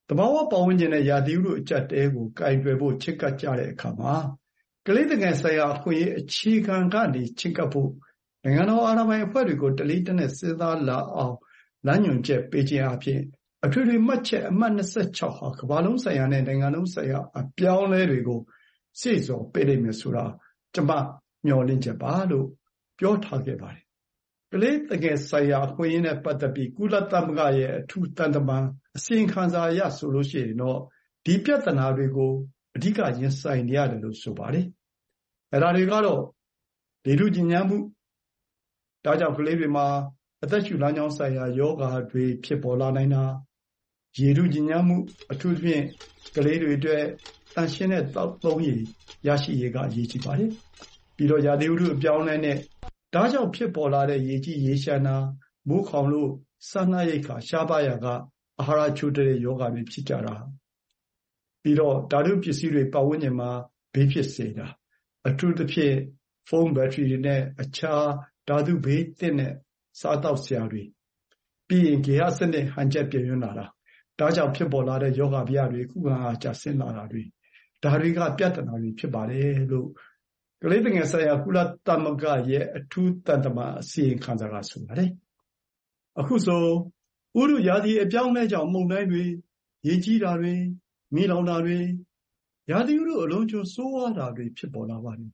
သဘာဝပတ်ဝန်းကျင်နဲ့ရာသီဥတုအကျပ်တဲကိုကိုင်တွယ်ဖို့ချဉ်းကပ်ကြတဲ့အခါမှာကလေးသူငယ်ဆိုင်ရာအခွင့်အရေးအခြေခံကနေချဉ်းကပ်ဖို့နိုင်ငံတော်အာဏာပိုင်အဖွဲ့တွေကိုတလေးတနက်စဉ်းစားလာအောင်လမ်းညွှန်ချက်ပေးခြင်းအပြင်အထွေထွေမှတ်ချက်အမှတ်26ဟာကမ္ဘာလုံးဆိုင်ရာနဲ့နိုင်ငံလုံးဆိုင်ရာအပြောင်းအလဲတွေကိုစေ့ဆော်ပေးနိုင်မယ်ဆိုတာကျမမျှော်လင့်ချက်ပါလို့ပြောထားခဲ့ပါတယ်။ကလေးသူငယ်ဆိုင်ရာအခွင့်အရေးနဲ့ပတ်သက်ပြီးကုလသမဂ္ဂရဲ့အထူးတန်တမန်အစီရင်ခံစာအရဆိုလို့ရှိရင်တော့ဒီပြဿနာတွေကိုအဓိကရင်ဆိုင်နေရတယ်လို့ဆိုပါတယ်။အဲ့ဒါတွေကတော့လေထုညစ်ညမ်းမှုဒါကြောင့်ကလေးတွေမှာအသက်ရှူလမ်းကြောင်းဆိုင်ရာယောဂါတွေဖြစ်ပေါ်လာနိုင်တာရေထုညစ်ညမ်းမှုအထူးသဖြင့်ကလေးတွေအတွက်တန်ရှင်းတဲ့သောက်သုံးရည်ရရှိရေးကအရေးကြီးပါတယ်။ပြီးတော့ရာသီဥတုအပြောင်းအလဲနဲ့ဒါကြောင့်ဖြစ်ပေါ်လာတဲ့ရေကြီးရေရှမ်းတာမိုးခေါင်လို့စားနပ်ရိက္ခာရှားပါးရာကအာဟာရချို့တဲ့ယောဂါတွေဖြစ်ကြတာပြီးတော့ဓာတုပစ္စည်းတွေပတ်ဝန်းကျင်မှာဘေးဖြစ်စေတာအထူးသဖြင့်ဖုန်းဘက်ထရီတွေနဲ့အခြားဓာတုဘေးသင့်တဲ့စားတောက်စရာတွေပြီးရင်ဂေဟစနစ်ဟန်ချက်ပြည့်ညွှန်းလာတာဒါကြောင့်ဖြစ်ပေါ်လာတဲ့ယောဂဗျာတွေခုခံအားကျဆင်းလာတာတွေဒါတွေကပြဿနာတွေဖြစ်ပါတယ်လို့ကလေးသူငယ်ဆိုင်ရာကုလသမဂ္ဂရဲ့အထူးတန်တမန်အစီရင်ခံစာကဆိုပါတယ်အခုဆိုဥတုရာသီအပြောင်းအလဲကြောင့်မုန်တိုင်းတွေရေကြီးတာတွေမီးလောင်တာတွေရာသီဥတုအလုံးကျွန်းဆိုးဝါးတာတွေဖြစ်ပေါ်လာပါတယ်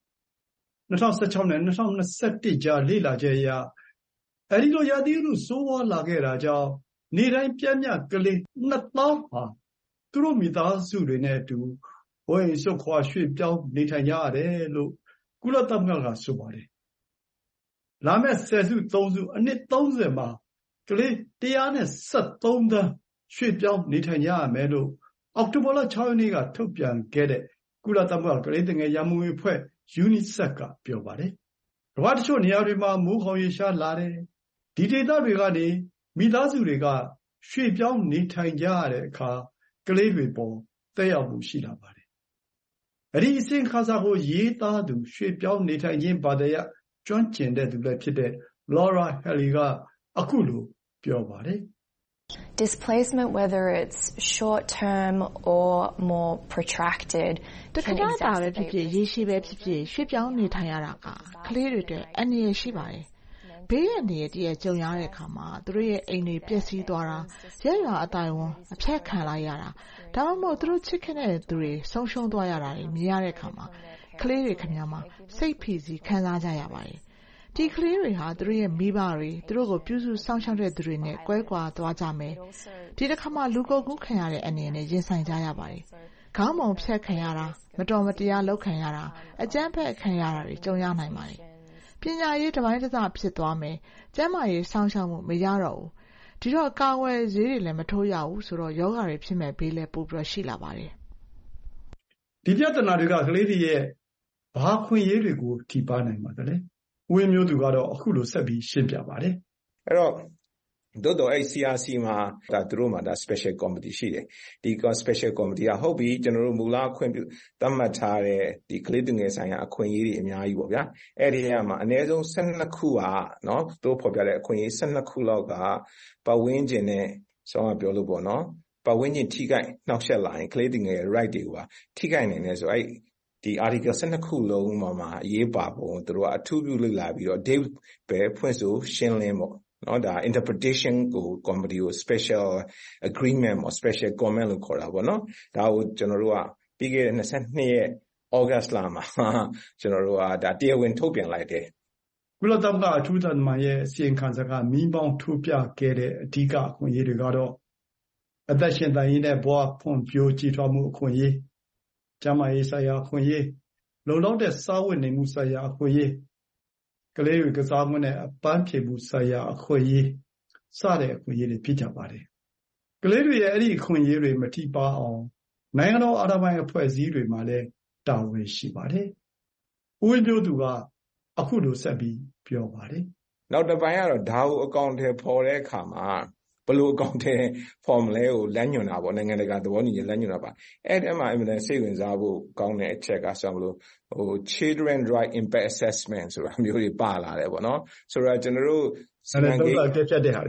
2016နဲ့2021ကြားလေ့လာချက်အရအဲဒီလိုရာသီဥတုဆိုးဝါးလာခဲ့တာကြောင့်နေတိုင်းပြင်းပြကလေး2000ဟာသူတို့မိသားစုတွေနဲ့အတူဝိုင်းစုခွာရွှေ့ပြောင်းနေထိုင်ကြရတယ်လို့ကုလသမဂ္ဂကဆိုပါတယ်လာမယ့်ဆယ်စု3စုအနှစ်30မှာကလေး113သန်းရွှေ့ပြောင်းနေထိုင်ကြရမယ်လို့အောက်တိုဘာလ6ရက်နေ့ကထုတ်ပြန်ခဲ့တဲ့ကုလသမဂ္ဂကလေးသူငယ်ရန်ပုံငွေအဖွဲ့ UNICEF ကပြောပါတယ်။ကမ္ဘာတချို့နေရာတွေမှာမိုးခေါင်ရေရှားလာတယ်။ဒီဒေသတွေကနေမိသားစုတွေကရွှေ့ပြောင်းနေထိုင်ကြရတဲ့အခါကလေးတွေပေါ်သက်ရောက်မှုရှိလာပါတယ်။အဲဒီအစဉ်ခါစာကိုရေးသားသူရွှေ့ပြောင်းနေထိုင်ခြင်းဘာသာရပ်ကျွမ်းကျင်တဲ့သူလည်းဖြစ်တဲ့ Laura Haley ကအခုလိုပြောပါတယ် Displacement, whether it's short term or more protracted, တခါတာပဲဖြစ်ဖြစ်ရေရှည်ပဲဖြစ်ဖြစ်ရွှေ့ပြောင်းနေထိုင်ရတာကကလေးတွေအတွက်အန္တရာယ်ရှိပါတယ်။ဘေးရန်တွေတည်းကြုံရတဲ့အခါမှာသူတို့ရဲ့အိမ်တွေပျက်စီးသွားတာရရွာအတိုင်းဝန်အဖြတ်ခံလိုက်ရတာဒါမှမဟုတ်သူတို့ချစ်ခင်တဲ့သူတွေဆုံးရှုံးသွားရတာတွေမြင်ရတဲ့အခါမှာကလေးတွေခင်ဗျားမှာစိတ်ဖိစီးခံစားကြရပါတယ်။ဒီကလေးတွေဟာသူတို့ရဲ့မိဘတွေသူတို့ကိုပြုစုစောင့်ရှောက်တဲ့သူတွေနဲ့ကွဲကွာသွားကြမယ်။ဒီတစ်ခါမှလူကုန်ကူးခံရတဲ့အနေနဲ့ရင်ဆိုင်ကြရပါတယ်။ခေါင်းပုံဖြတ်ခံရတာမတော်မတရားလုပ်ခံရတာအကြမ်းဖက်ခံရတာတွေကြုံရနိုင်ပါတယ်။ပညာရေးတစ်ပိုင်းတစ်စဖြစ်သွားမယ်။ကျန်းမာရေးစောင့်ရှောက်မှုမရတော့ဘူး။ဒီတော့ကာဝယ်ဈေးတွေလည်းမထိုးရဘူးဆိုတော့ယောဂတွေဖြစ်မဲ့ဘေးလည်းပိုပြီးရှိလာပါတယ်။ဒီပြဿနာတွေကကလေးတွေရဲ့ဘာခွင့်ရေးတွေကိုထိပါနိုင်ပါတယ်လေ။ဦးမျိုးသူကတော့အခုလိုဆက်ပြီးရှင်းပြပါတယ်။အဲ့တော့တို့အဲ့ CRC မှာဒါသူတို့မှာဒါ special committee ရှိတယ်ဒီ special committee ကဟုတ်ပြီကျွန်တော်တို့မူလအခွင့်ပြုသတ်မှတ်ထားတဲ့ဒီကလေးသူငယ်ဆိုင်ရာအခွင့်အရေးတွေအများကြီးပေါ့ဗျာအဲ့ဒီမှာအနည်းဆုံး12ခုကနော်တို့ဖော်ပြတဲ့အခွင့်အရေး12ခုလောက်ကပတ်ဝန်းကျင်နဲ့ဆောင်းကပြောလို့ပေါ့နော်ပတ်ဝန်းကျင်ထိခိုက်နှောက်ယှက်လာရင်ကလေးသူငယ်ရဲ့ right တွေကိုပါထိခိုက်နိုင်တယ်ဆိုအဲ့ဒီ article 12ခုလုံးမှာအရေးပါပုံသူတို့ကအထူးပြုလုပ်လာပြီးတော့ date ပဲဖွင့်ဆိုရှင်းလင်းပေါ့နော်ဒါ interpretation ကို committee ကို special agreement or special comment လို့ခေါ်တာပေါ့နော်ဒါကိုကျွန်တော်တို့ကပြီးခဲ့တဲ့22ရက် August လမှာကျွန်တော်တို့ကဒါတရားဝင်ထုတ်ပြန်လိုက်တယ်ကုလသမဂ္ဂအထူးတန်တမန်ရဲ့အစီရင်ခံစာကမီးမောင်းထိုးပြခဲ့တဲ့အဓိကအခွင့်အရေးတွေကတော့အသက်ရှင်သန်ရေးနဲ့ဘဝဖွံ့ဖြိုးကြီးထွားမှုအခွင့်အရေးကျန်းမာရေးဆိုင်ရာအခွင့်အရေးလုံလောက်တဲ့စားဝတ်နေမှုဆိုင်ရာအခွင့်အရေးကလေးတွေကစားခွင့်နဲ့အပန်းဖြေမှုဆိုင်ရာအခွင့်အရေးစတဲ့အခွင့်အရေးတွေဖြစ်ကြပါတယ်ကလေးတွေရဲ့အဲ့ဒီအခွင့်အရေးတွေမထိပါအောင်နိုင်ငံတော်အာဏာပိုင်အဖွဲ့အစည်းတွေမှာလည်းတာဝန်ရှိပါတယ်ဦးမျိုးသူကအခုလိုဆက်ပြီးပြောပါတယ်နောက်တစ်ပိုင်းကတော့ဒါကိုအကောင့်ထဲပေါ်တဲ့အခါမှာဘယ်လိုအကောင့်ထဲပေါ်မလဲကိုလမ်းညွှန်တာပေါ့နိုင်ငံတကာသဘောတူညီလမ်းညွှန်တာပါအဲ့ဒီမှာအမှန်တန်စိတ်ဝင်စားဖို့ကောင်းတဲ့အချက်ကဆိုလို့children right impact assessment ဆိုတာမျိုးတွေပါလာတယ်ပေါ့နော်ဆိုတော့ကျွန်တော်တို့စီမံကိန်းတက်တဲ့ဟာတွေ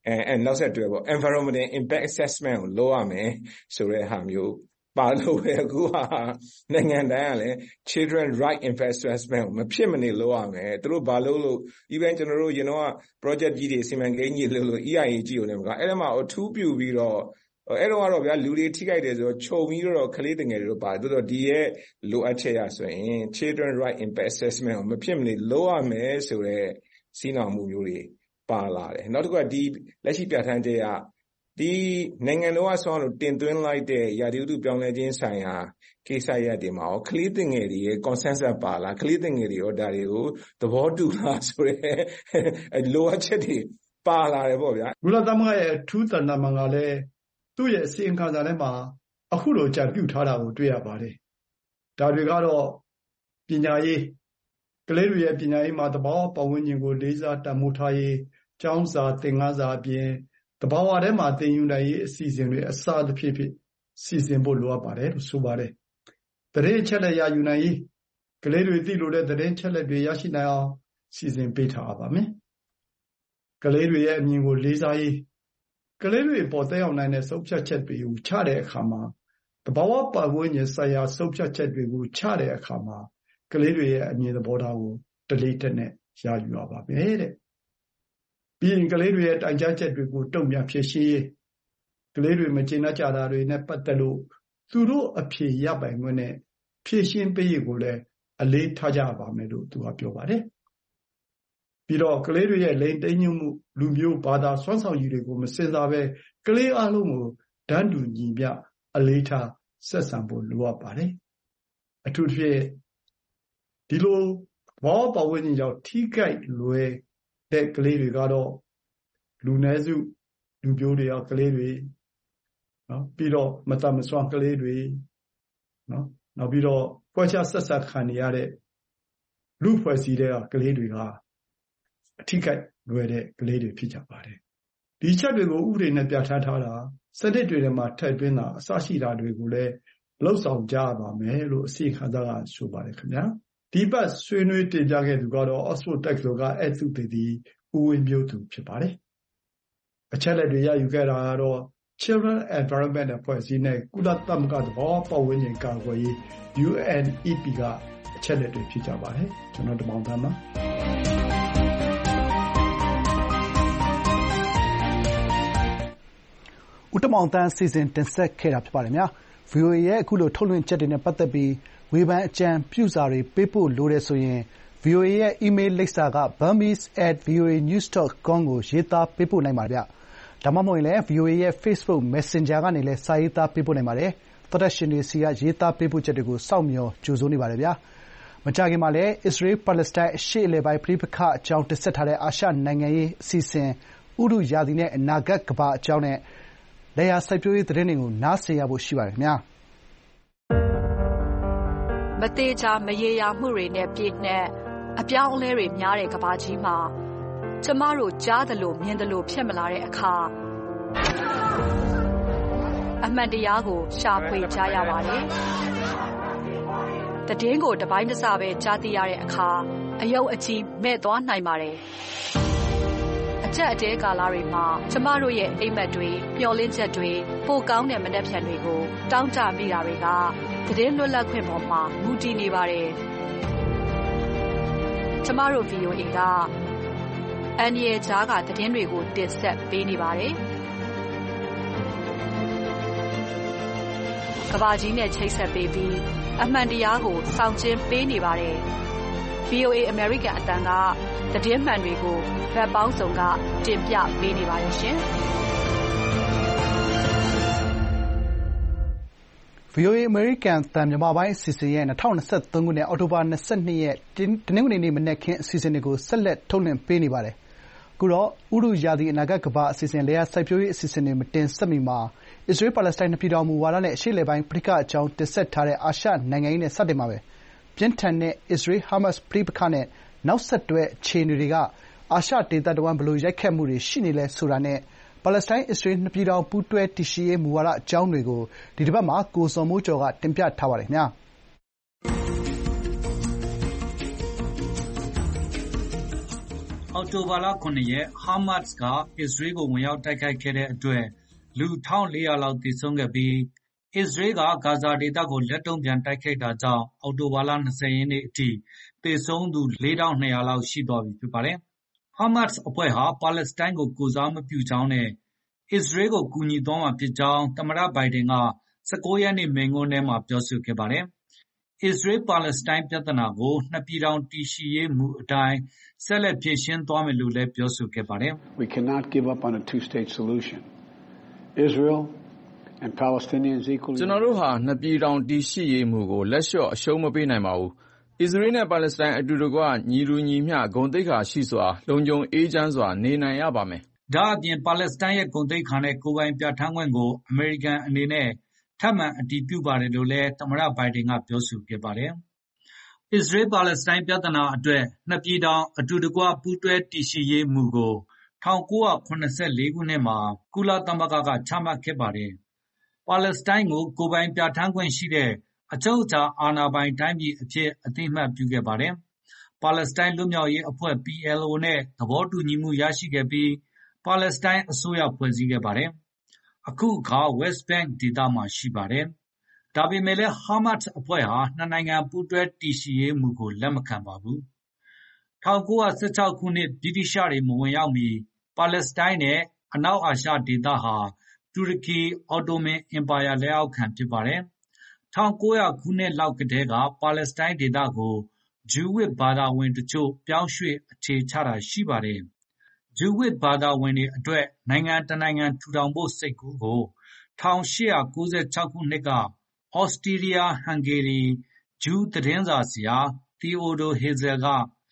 နောက်ဆက်တွဲပေါ့ environmental impact assessment ကိုလုပ်ရမယ်ဆိုတဲ့ဟာမျိုးပါလို့ပဲအခုဟာနိုင်ငံတိုင်းကလည်း children right impact assessment ကိုမဖြစ်မနေလုပ်ရမယ်သူတို့ဘာလို့ even ကျွန်တော်တို့ရင်တော့ project ကြီးတွေစီမံကိန်းကြီးလုပ်လို့ EIA ကြီးကိုလည်းမကအဲ့ဒါမှအထူးပြုပြီးတော့အဲ့တော့ကတော့ဗျာလူတွေထိခိုက်တယ်ဆိုတော့ခြုံပြီးတော့ကလေးတငယ်တွေတော့ပါတယ်တော်ဒီရဲ့လိုအပ်ချက်ရဆိုရင် children right impact assessment ကိုမဖြစ်မနေလုပ်ရမယ်ဆိုတဲ့စီးနှောင်မှုမျိုးတွေပါလာတယ်နောက်တစ်ခုကဒီလက်ရှိပြဋ္ဌာန်းချက်ကဒီနိုင်ငံတော်ကဆောင်းလို့တင်သွင်းလိုက်တဲ့ရာသီဥတုပြောင်းလဲခြင်းဆိုင်ရာကိစ္စရပ်တွေမှာကလေးငယ်တွေရဲ့ consensus ပါလားကလေးငယ်တွေရောဒါတွေကိုသဘောတူလားဆိုတဲ့လိုအပ်ချက်တွေပါလာတယ်ပေါ့ဗျာကုလသမဂ္ဂရဲ့အထူးသံတမန်ကလည်းသူ့ရဲ့အစီရင်ခံစာထဲမှာအခုလိုကြံပြုထားတာကိုတွေ့ရပါတယ်ဒါတွေကတော့ပညာရေးကလေးတွေရဲ့ပညာရေးမှာသဘောပတ်ဝန်းကျင်ကိုလေးစားတန်ဖိုးထားရေးကျောင်းစာသင်ခန်းစာအပြင်တဘာဝထဲမှာသင်ယူနိုင်ရေးအစီအစဉ်တွေအစသဖြင့်စီစဉ်ဖို့လိုအပ်ပါတယ်လို့ဆိုပါတယ်။သတင်းချက်လက်ရယူနိုင်ရေးကလေးတွေသိလို့တဲ့သတင်းချက်လက်တွေရရှိနိုင်အောင်စီစဉ်ပေးထားပါမယ်။ကလေးတွေရဲ့အမြင်ကိုလေးစားရေးကလေးတွေပေါ်သက်ရောက်နိုင်တဲ့ဆုံးဖြတ်ချက်တွေကိုချတဲ့အခါမှာတဘာဝပတ်ဝန်းကျင်ဆိုင်ရာဆုံးဖြတ်ချက်တွေကိုချတဲ့အခါမှာကလေးတွေရဲ့အမြင်သဘောထားကိုတလေးတက်နဲ့ရယူရပါမယ်တဲ့ပြီးရင်ကလေးတွေရဲ့တိုင်ကြားချက်တွေကိုတုံ့ပြန်ဖြေရှင်းရေးကလေးတွေမကျေနပ်ကြတာတွေနဲ့ပတ်သက်လို့သူတို့အဖြေရပိုင်ခွင့်နဲ့ဖြေရှင်းပေးရေးကိုလည်းအလေးထားကြပါမယ်လို့သူကပြောပါတယ်ပြီးတော့ကလေးတွေရဲ့လိင်သိမ်းညွတ်မှုလူမျိုးဘာသာစွမ်းဆောင်ရည်တွေကိုမစင်စားပဲကလေးအလုံးကိုတန်းတူညီမျှအလေးထားဆက်ဆံဖို့လိုအပ်ပါတယ်အထူးသဖြင့်ဒီလိုဘောပဝင်းကြီးကြောင့်ထိခိုက်လွယ်တဲ့ကလေးတွေကတော့လူနည်းစုလူမျိုးတွေကကလေးတွေနော်ပြီးတော့မတတ်မစွမ်းကလေးတွေနော်နောက်ပြီးတော့ဖွဲ့ခြားဆက်ဆက်ခံနေရတဲ့လူဖွဲ့စည်းတဲ့ကလေးတွေကအထိခိုက်လွယ်တဲ့ကလေးတွေဖြစ်ကြပါတယ်ဒီချက်တွေကိုဥပဒေနဲ့ပြဋ္ဌာန်းထားတာစနစ်တွေထဲမှာထည့်သွင်းတာအစရှိတာတွေကိုလည်းလှုပ်ဆောင်ကြပါမယ်လို့အစီအခံစာကဆိုပါတယ်ခင်ဗျာဒီပတ်ဆွေးနွေးတင်ပြခဲ့သူကတော့ Oxford Texas ကအဲ့သူတည်ဦးဝင်းမျိုးသူဖြစ်ပါတယ်အချက်လက်တွေရယူခဲ့တာကတော့ Children Environment အဖွဲ့အစည်းနဲ့ကုလသမဂ္ဂသဘောပတ်ဝန်းကျင်ကာကွယ်ရေး UNEP ကအချက်လက်တွေဖြစ်ကြပါတယ်ကျွန်တော်တမောင်သန်းပါဦးတမောင်သန်းစီစဉ်တင်ဆက်ခဲ့တာဖြစ်ပါတယ်ဗျာ VOA ရဲ့အခုလိုထုတ်လွှင့်ချက်တွေနဲ့ပတ်သက်ပြီးဝေဖန်အကြံပြုစာတွေပေးပို့လိုတယ်ဆိုရင် VOA ရဲ့ email လိပ်စာက burmese@voanews.com ကိုရေးသားပေးပို့နိုင်ပါတယ်ဗျ။ဒါမှမဟုတ်ရင်လည်း VOA ရဲ့ Facebook Messenger ကနေလည်းစာရေးသားပေးပို့နိုင်ပါတယ်။သောတရှင်တွေဆီကရေးသားပေးပို့ချက်တွေကိုစောင့်မျှော်ကြိုဆိုနေပါတယ်ဗျာ။မကြာခင်မှာလည်းအစ္စရေး-ပါလက်စတိုင်းအရှေ့အလယ်ပိုင်းပဋိပက္ခအကြောင်းတင်ဆက်ထားတဲ့အာရှနိုင်ငံရေးအစီအစဉ်ဥတုရာသီနဲ့အနာဂတ်ကမ္ဘာအကြောင်းနဲ့လယ်ယာစိုက်ပျိုးရေးသတင်းတွေကိုနားဆင်ရဖို့ရှိပါတယ်ခင်ဗျာ။မသေချာမရေရာမှုတွေနဲ့ပြည့်နှက်အပြောင်းအလဲတွေများတဲ့ကမ္ဘာကြီးမှာကျမတို့ကြားသလိုမြင်သလိုဖြစ်မလာတဲ့အခါအမှန်တရားကိုရှာဖွေကြရပါတယ်။သတင်းကိုတပိုင်းတစပဲကြားသိရတဲ့အခါအယုတ်အကြီးမဲ့သွားနိုင်ပါတယ်။အချက်အတဲကာလတွေမှာကျမတို့ရဲ့အိမ်မက်တွေမျှော်လင့်ချက်တွေပိုကောင်းတဲ့မနှက်ဖြန်တွေကိုတောင်းတမိတာတွေကသတင်းလွတ်လပ်ခွင့်ပေါ်မှာမူတည်နေပါတယ်။ကျမတို့ VOA ကအန်ဒီရဲ့ကြားကသတင်းတွေကိုတင်ဆက်ပေးနေပါတယ်။ကမ္ဘာကြီးနဲ့ချိတ်ဆက်ပေးပြီးအမှန်တရားကိုဆောင်ကျဉ်ပေးနေပါတယ်။ VOA American အတန်ကသတင်းမှန်တွေကိုဗတ်ပေါင်းစုံကတင်ပြပေးနေပါတယ်ရှင်။ VOA American အသံမြန်မာပိုင်းအစီအစဉ်ရဲ့2023ခုနှစ်အောက်တိုဘာ22ရက်တနင်္ဂနွေနေ့မနက်ခင်းအစီအစဉ်တွေကိုဆက်လက်ထုတ်လွှင့်ပေးနေပါတယ်။အခုတော့ဥတုရာသီအနာဂတ်ကမ္ဘာအစီအစဉ်လယ်ယာစိုက်ပျိုးရေးအစီအစဉ်တွေမတင်ဆက်မီမှာအစ္စရေး-ပါလက်စတိုင်းနှစ်ပြည်ထောင်မူဝါဒနဲ့အရှေ့အလယ်ပိုင်းပဋိပက္ခအကြောင်းတင်ဆက်ထားတဲ့အာရှနိုင်ငံရေးနဲ့စတင်ပါမယ်။ပြင်းထန်တဲ့အစ္စရေး-ဟာမတ်စ်ပဋိပက္ခနဲ့နောက်ဆက်တွဲအခြေအနေတွေကအာရှဒေသတဝန်းဘယ်လိုရိုက်ခတ်မှုတွေရှိနေလဲဆိုတာနဲ့ပါလက်စတိုင်း-အစ္စရေးနှစ်ပြည်ထောင်ပူးတွဲတည်ရှိရေးမူဝါဒအကြောင်းတွေကိုဒီတပတ်မှာကိုဇော်မိုးကျော်ကတင်ပြထားပါတယ်ခင်ဗျာ။အောက်တိုဘာလ 9 ရက် ဟာမတ်စ်က အစ္စရေးကိုဝင်ရောက်တိုက်ခိုက်ခဲ့တဲ့အတွက်လူ 1,400 လောက်သေဆုံးခဲ့ပြီးအစ္စရေးကဂါဇာဒေသကိုလက်တုံ့ပြန်တိုက်ခိုက်တာကြောင့်အောက်တိုဘာလ 20 ရက်နေ့အထိသေဆုံးသူ 4,200 လောက်ရှိသွားပြီဖြစ်ပါတယ်။ ဟာမတ်စ်အဖွဲ့ဟာပါလက်စတိုင်းကိုကိုယ်စားမပြုကြောင်းနဲ့အစ္စရေးကိုကူညီသွားမှာဖြစ်ကြောင်းသမ္မတဘိုင်ဒန်က 19 ရက်နေ့မိန့်ခွန်းထဲမှာပြောဆိုခဲ့ပါတယ်။အစ္စရေး-ပါလက်စတိုင်းပြဿနာကိုနှစ်ပြည်ထောင်တည်ရှိရေးမူအတိုင်းဆက်လက်ဖြေရှင်းသွားမယ်လို့လည်းပြောဆိုခဲ့ပါတယ်။ We cannot give up on a two-state solution. Israel and Palestinians equally. ကျွန်တော်တို့ဟာနှစ်ပြည်ထောင်တည်ရှိရေးမူကိုလက်လျှော့အရှုံးမပေးနိုင်ပါဘူး။အစ္စရေးနဲ့ပါလက်စတိုင်းအတူတကွညီတူညီမျှဂုဏ်သိက္ခာရှိစွာလုံခြုံအေးချမ်းစွာနေနိုင်ရပါမယ်။ဒါ့အပြင်ပါလက်စတိုင်းရဲ့ဂုဏ်သိက္ခာနဲ့ကိုယ်ပိုင်ပြဌာန်းခွင့်ကိုအမေရိကန်အနေနဲ့ထပ်မံအတည်ပြုပါတယ်လို့လည်းသမ္မတဘိုင်ဒန်ကပြောဆိုခဲ့ပါတယ်။အစ္စရေး-ပါလက်စတိုင်းပြဿနာအတွက်နှစ်ပြည်ထောင်အတူတကွပူးတွဲတည်ရှိရေးမူကို1984 ခုနှစ်မှာကုလသမဂ္ဂကချမှတ်ခဲ့ပါတယ်။ပါလက်စတိုင်းကိုကိုယ်ပိုင်ပြဌာန်းခွင့်ရှိတဲ့အချုပ်အခြာအာဏာပိုင်တိုင်းပြည်အဖြစ်အသိအမှတ်ပြုခဲ့ပါတယ်။ပါလက်စတိုင်းလွတ်မြောက်ရေးအဖွဲ့ PLO နဲ့သဘောတူညီမှုရရှိခဲ့ပြီးပါလက်စတိုင်းအစိုးရဖွဲ့စည်းခဲ့ပါတယ်။အခုအခါ West Bank ဒေသမှာရှိပါတယ်။ဒါပေမဲ့လည်းဟာမတ်စ်အဖွဲ့ဟာနှစ်နိုင်ငံပူးတွဲတည်ရှိရေးမူကိုလက်မခံပါဘူး။1916 ခုနှစ်ဗြိတိသျှတွေမဝင်ရောက်မီပါလက်စတိုင်းနဲ့အနောက်အာရှဒေသဟာတူရကီအော်တိုမန်အင်ပါယာလက်အောက်ခံဖြစ်ပါတယ်။1900 ခုနှစ်လောက်ကတည်းကပါလက်စတိုင်းဒေသကိုဂျူးဝစ်ဘာသာဝင်တချို့ပြောင်းရွှေ့အခြေချတာရှိပါတယ်။ဂျူးဝစ်ဘာသာဝင်တွေအတွက်နိုင်ငံတနိုင်ငံထူထောင်ဖို့စိတ်ကူးကို1896 ခုနှစ်ကဩစတြီးယား-ဟန်ဂေရီဂျူးသတင်းစာဆရာသီအိုဒိုဟေဇယ်က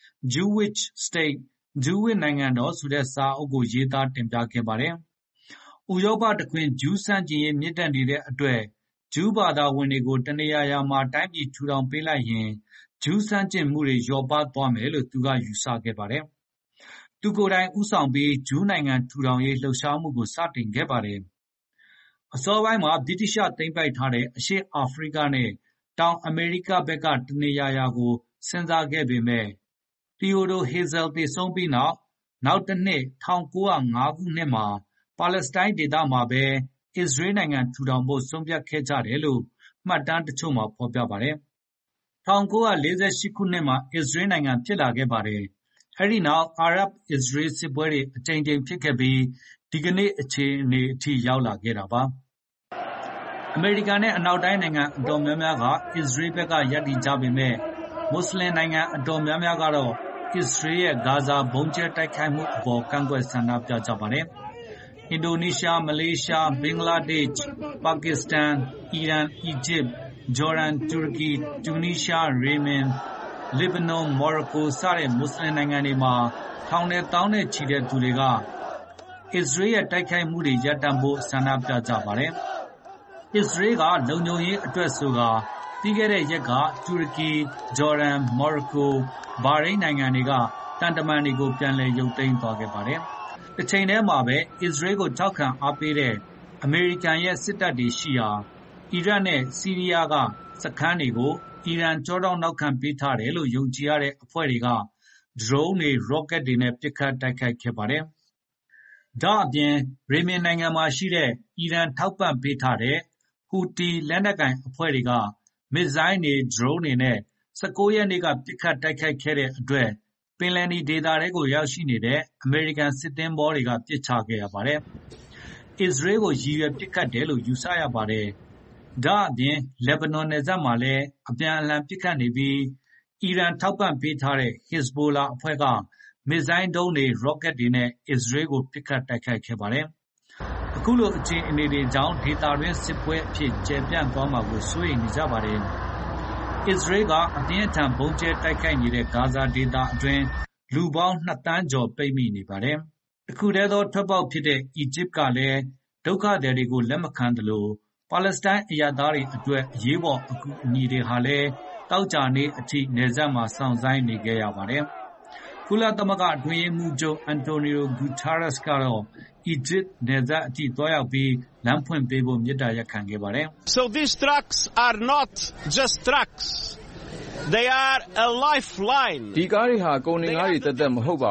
Jewish State ဂျူးဝစ်နိုင်ငံတော်ဆိုတဲ့စာအုပ်ကိုရေးသားတင်ပြခဲ့ပါတယ်။ဥရောပတခွင်ဂျူးဆန့်ကျင်ရေးမြင့်တက်နေတဲ့အတွက်ဂျူးဘာသာဝင်တွေကိုတနေရာရာမှာတိုင်းပြည်ထူထောင်ပေးလိုက်ရင်ဂျူးဆန့်ကျင်မှုတွေလျော့ပါးသွားမယ်လို့သူကယူဆခဲ့ပါတယ်။သူကိုယ်တိုင်ဦးဆောင်ပြီးဂျူးနိုင်ငံထူထောင်ရေးလှုပ်ရှားမှုကိုစတင်ခဲ့ပါတယ်။အစောပိုင်းမှာဗြိတိသျှသိမ်းပိုက်ထားတဲ့အရှေ့အာဖရိကနဲ့တောင်အမေရိကဘက်ကတနေရာရာကိုစဉ်းစားခဲ့ပေမဲ့သီအိုဒိုဟေဇယ်သေဆုံးပြီးနောက်တစ်နှစ်1905 ခုနှစ်မှာပါလက်စတိုင်းဒေသမှာပဲအစ္စရေးနိုင်ငံထူထောင်ဖို့ဆုံးဖြတ်ခဲ့ကြတယ်လို့မှတ်တမ်းတချို့မှာဖော်ပြပါတယ်။1948 ခုနှစ်မှာအစ္စရေးနိုင်ငံဖြစ်လာခဲ့ပါတယ်။အဲဒီနောက်အာရပ်-အစ္စရေးစစ်ပွဲတွေအကြိမ်ကြိမ်ဖြစ်ခဲ့ပြီးဒီကနေ့အခြေအနေအထိရောက်လာခဲ့တာပါ။အမေရိကန်နဲ့အနောက်တိုင်းနိုင်ငံအတော်များများကအစ္စရေးဘက်ကရပ်တည်ကြပေမဲ့မွတ်စလင်နိုင်ငံအတော်များများကတော့အစ္စရေးရဲ့ဂါဇာဗုံးကျဲတိုက်ခိုက်မှုအပေါ်ကန့်ကွက်ဆန္ဒပြကြပါတယ်။အင်ဒိုနီးရှား၊မလေးရှား၊ဘင်္ဂလားဒေ့ရှ်၊ပါကစ္စတန်၊အီရန်၊အီဂျစ်၊ဂျော်ဒန်၊တူရကီ၊တူနီးရှား၊ယေမင်၊လစ်ဘနွန်၊မော်ရိုကိုစတဲ့မွတ်စလင်နိုင်ငံတွေမှာထောင်နဲ့သောင်းနဲ့ချီတဲ့သူတွေကအစ္စရေးရဲ့တိုက်ခိုက်မှုတွေရပ်တန့်ဖို့ဆန္ဒပြကြပါတယ်။အစ္စရေးကလုံခြုံရေးအတွက်ဆိုကာပြီးခဲ့တဲ့ရက်ကတူရကီ၊ဂျော်ဒန်၊မော်ရိုကို၊ဘာရိန်းနိုင်ငံတွေကသံတမန်တွေကိုပြန်လည်ရုပ်သိမ်းသွားခဲ့ပါတယ်။တချိန်တည်းမှာပဲအစ္စရေးကိုထောက်ခံအားပေးတဲ့အမေရိကန်ရဲ့စစ်တပ်တွေရှိရာအီရတ်နဲ့ဆီးရီးယားကစခန်းတွေကိုအီရန်ကျောထောက်နောက်ခံပေးထားတယ်လို့ယုံကြည်ရတဲ့အဖွဲ့တွေကဒရုန်းတွေ၊ရော့ကက်တွေနဲ့ပစ်ခတ်တိုက်ခိုက်ခဲ့ပါတယ်။ဒါ့အပြင်ယေမင်နိုင်ငံမှာရှိတဲ့အီရန်ထောက်ပံ့ပေးထားတဲ့ဟူတီလက်နက်ကိုင်အဖွဲ့တွေကမစ်ဇိုင်းတွေ၊ဒရုန်းတွေနဲ့19 ရက်နေ့ကပစ်ခတ်တိုက်ခိုက်ခဲ့တဲ့အတွက်ပင်လယ်နီဒေသထဲကိုရောက်ရှိနေတဲ့အမေရိကန်စစ်သင်္ဘောတွေကပစ်ချခဲ့ရပါတယ်။အစ္စရေးကိုရည်ရွယ်ပစ်ခတ်တယ်လို့ယူဆရပါတယ်။ဒါ့အပြင်လက်ဘနွန်နယ်စပ်မှာလည်းအပြန်အလှန်ပစ်ခတ်နေပြီးအီရန်ထောက်ပံ့ပေးထားတဲ့ဟက်ဇ်ဘိုလာအဖွဲ့ကမစ်ဇိုင်းဒုံးတွေ၊ရော့ကက်တွေနဲ့အစ္စရေးကိုပစ်ခတ်တိုက်ခိုက်ခဲ့ပါတယ်။အခုလိုအခြေအနေတွေကြောင့်ဒေသတွင်းစစ်ပွဲအဖြစ်ကျယ်ပြန့်သွားမှာကိုစိုးရိမ်နေကြပါတယ်။အစ္စရေးကအပြင်းအထန်ဗုံးကျဲတိုက်ခိုက်နေတဲ့ဂါဇာဒေသအတွင်းလူပေါင်း 2 သန်းကျော်ပိတ်မိနေပါတယ်။တခုတည်းသောထွက်ပေါက်ဖြစ်တဲ့အီဂျစ်ကလည်းဒုက္ခသည်တွေကိုလက်မခံသလိုပါလက်စတိုင်းအရပ်သားတွေအတွက်အရေးပေါ်အကူအညီတွေဟာလည်းသောကြာနေ့အထိနယ်စပ်မှာစောင့်ဆိုင်းနေခဲ့ရပါတယ်။ကုလသမဂ္ဂအတွင်းရေးမှူးချုပ်အန်တိုနီယိုဂူတာရက်စ်ကတော့အီဂျစ်နယ်စပ်အထိသွားရောက်ပြီးလမ်းဖွင့်ပေးဖို့မေတ္တာရပ်ခံခဲ့ပါတယ်။ So these trucks are not just trucks. They are a lifeline. ဒီကားတွေဟာကုန်တင်ကားတွေသက်သက်မဟုတ်ပါဘူး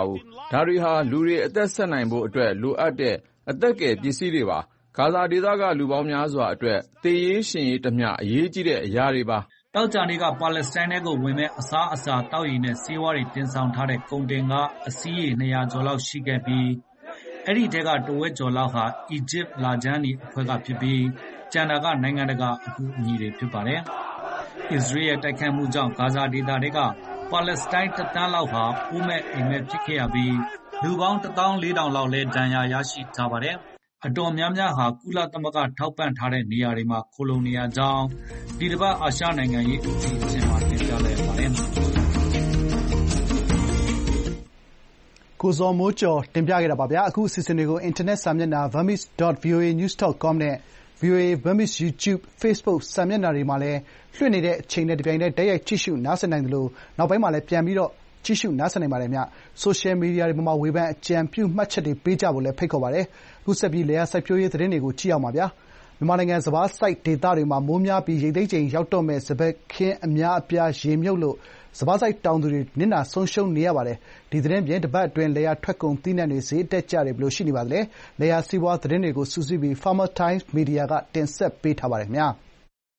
ဒါတွေဟာလူတွေအသက်ဆက်နိုင်ဖို့အတွက်လိုအပ်တဲ့အသက်ကယ်ပစ္စည်းတွေပါ။ဂါဇာဒေသကလူပေါင်းများစွာအတွက်သေရေးရှင်ရေးတမျှအရေးကြီးတဲ့အရာတွေပါ။သောကြာနေ့ကပါလက်စတိုင်းထဲကိုဝင်မဲ့အစားအစာတောက်ရည်နဲ့ဆေးဝါးတွေတင်ဆောင်ထားတဲ့ကုန်တင်ကားအစီးရေ200ကျော်လောက်ရှိခဲ့ပြီးအဲ့ဒီထဲကတဝက်ကျော်လောက်ဟာအီဂျစ်လာဂျန်နီအဖွဲ့ကဖြစ်ပြီးကျန်တာကနိုင်ငံတကာအကူအညီတွေဖြစ်ပါတယ်။အစ္စရေးရဲ့တိုက်ခိုက်မှုကြောင့်ဂါဇာဒေသတွေကပါလက်စတိုင်း1 သန်းလောက်ဟာအိုးမဲ့အိမ်မဲ့ဖြစ်ခဲ့ရပြီးလူပေါင်း14,000လောက်လည်းဒဏ်ရာရရှိထားပါတယ်။အတော်များများဟာကုလသမဂ္ဂထောက်ပံ့ထားတဲ့နေရာတွေမှာခိုလှုံနေရကြောင်းဒီတစ်ပတ်အာရှနိုင်ငံရေးအစီအစဉ်မှာတင်ပြလိုက်ရပါတယ်။ကိုဇော်မိုးကျော်တင်ပြခဲ့တာပါဗျာ။အခုအစီအစဉ်တွေကိုအင်တာနက်စာမျက်နှာ burmese.voanews.com နဲ့ VOA Burmese YouTube, Facebook စာမျက်နှာတွေမှာလည်းလွှင့်နေတဲ့အချိန်နဲ့တပြိုင်တည်းတိုက်ရိုက်ကြည့်ရှုနားဆင်နိုင်သလိုနောက်ပိုင်းမှာလည်းပြန်ပြီးတော့ကြည့်ရှုနားဆင်နိုင်ပါတယ်ဗျ။ ဆိုရှယ်မီဒီယာတွေပေါ်မှာဝေဖန်အကြံပြုမှတ်ချက်တွေပေးကြဖို့လည်းဖိတ်ခေါ်ပါတယ်။အခုဆက်ပြီးလယ်ယာစိုက်ပျိုးရေးသတင်းတွေကိုကြည့်ရအောင်ပါဗျာ။မြန်မာနိုင်ငံစပါးစိုက်ဒေသတွေမှာမိုးများပြီးရိတ်သိမ်းချိန်ရောက်တော့မယ့်စပါးခင်းအများအပြားရေမြုပ်လို့စပါးစိုက်တောင်သူတွေနစ်နာဆုံးရှုံးနေရပါတယ်။ဒီသတင်းပြင်တပတ်အတွင်းလယ်ယာထွက်ကုန်သီးနှံတွေဈေးတက်ကြတယ်ဘယ်လိုရှိနေပါသလဲ။လယ်ယာစီးပွားသတင်းတွေကိုစုစည်းပြီး Farmer Times Media ကတင်ဆက်ပေးထားပါတယ်ခင်ဗျာ။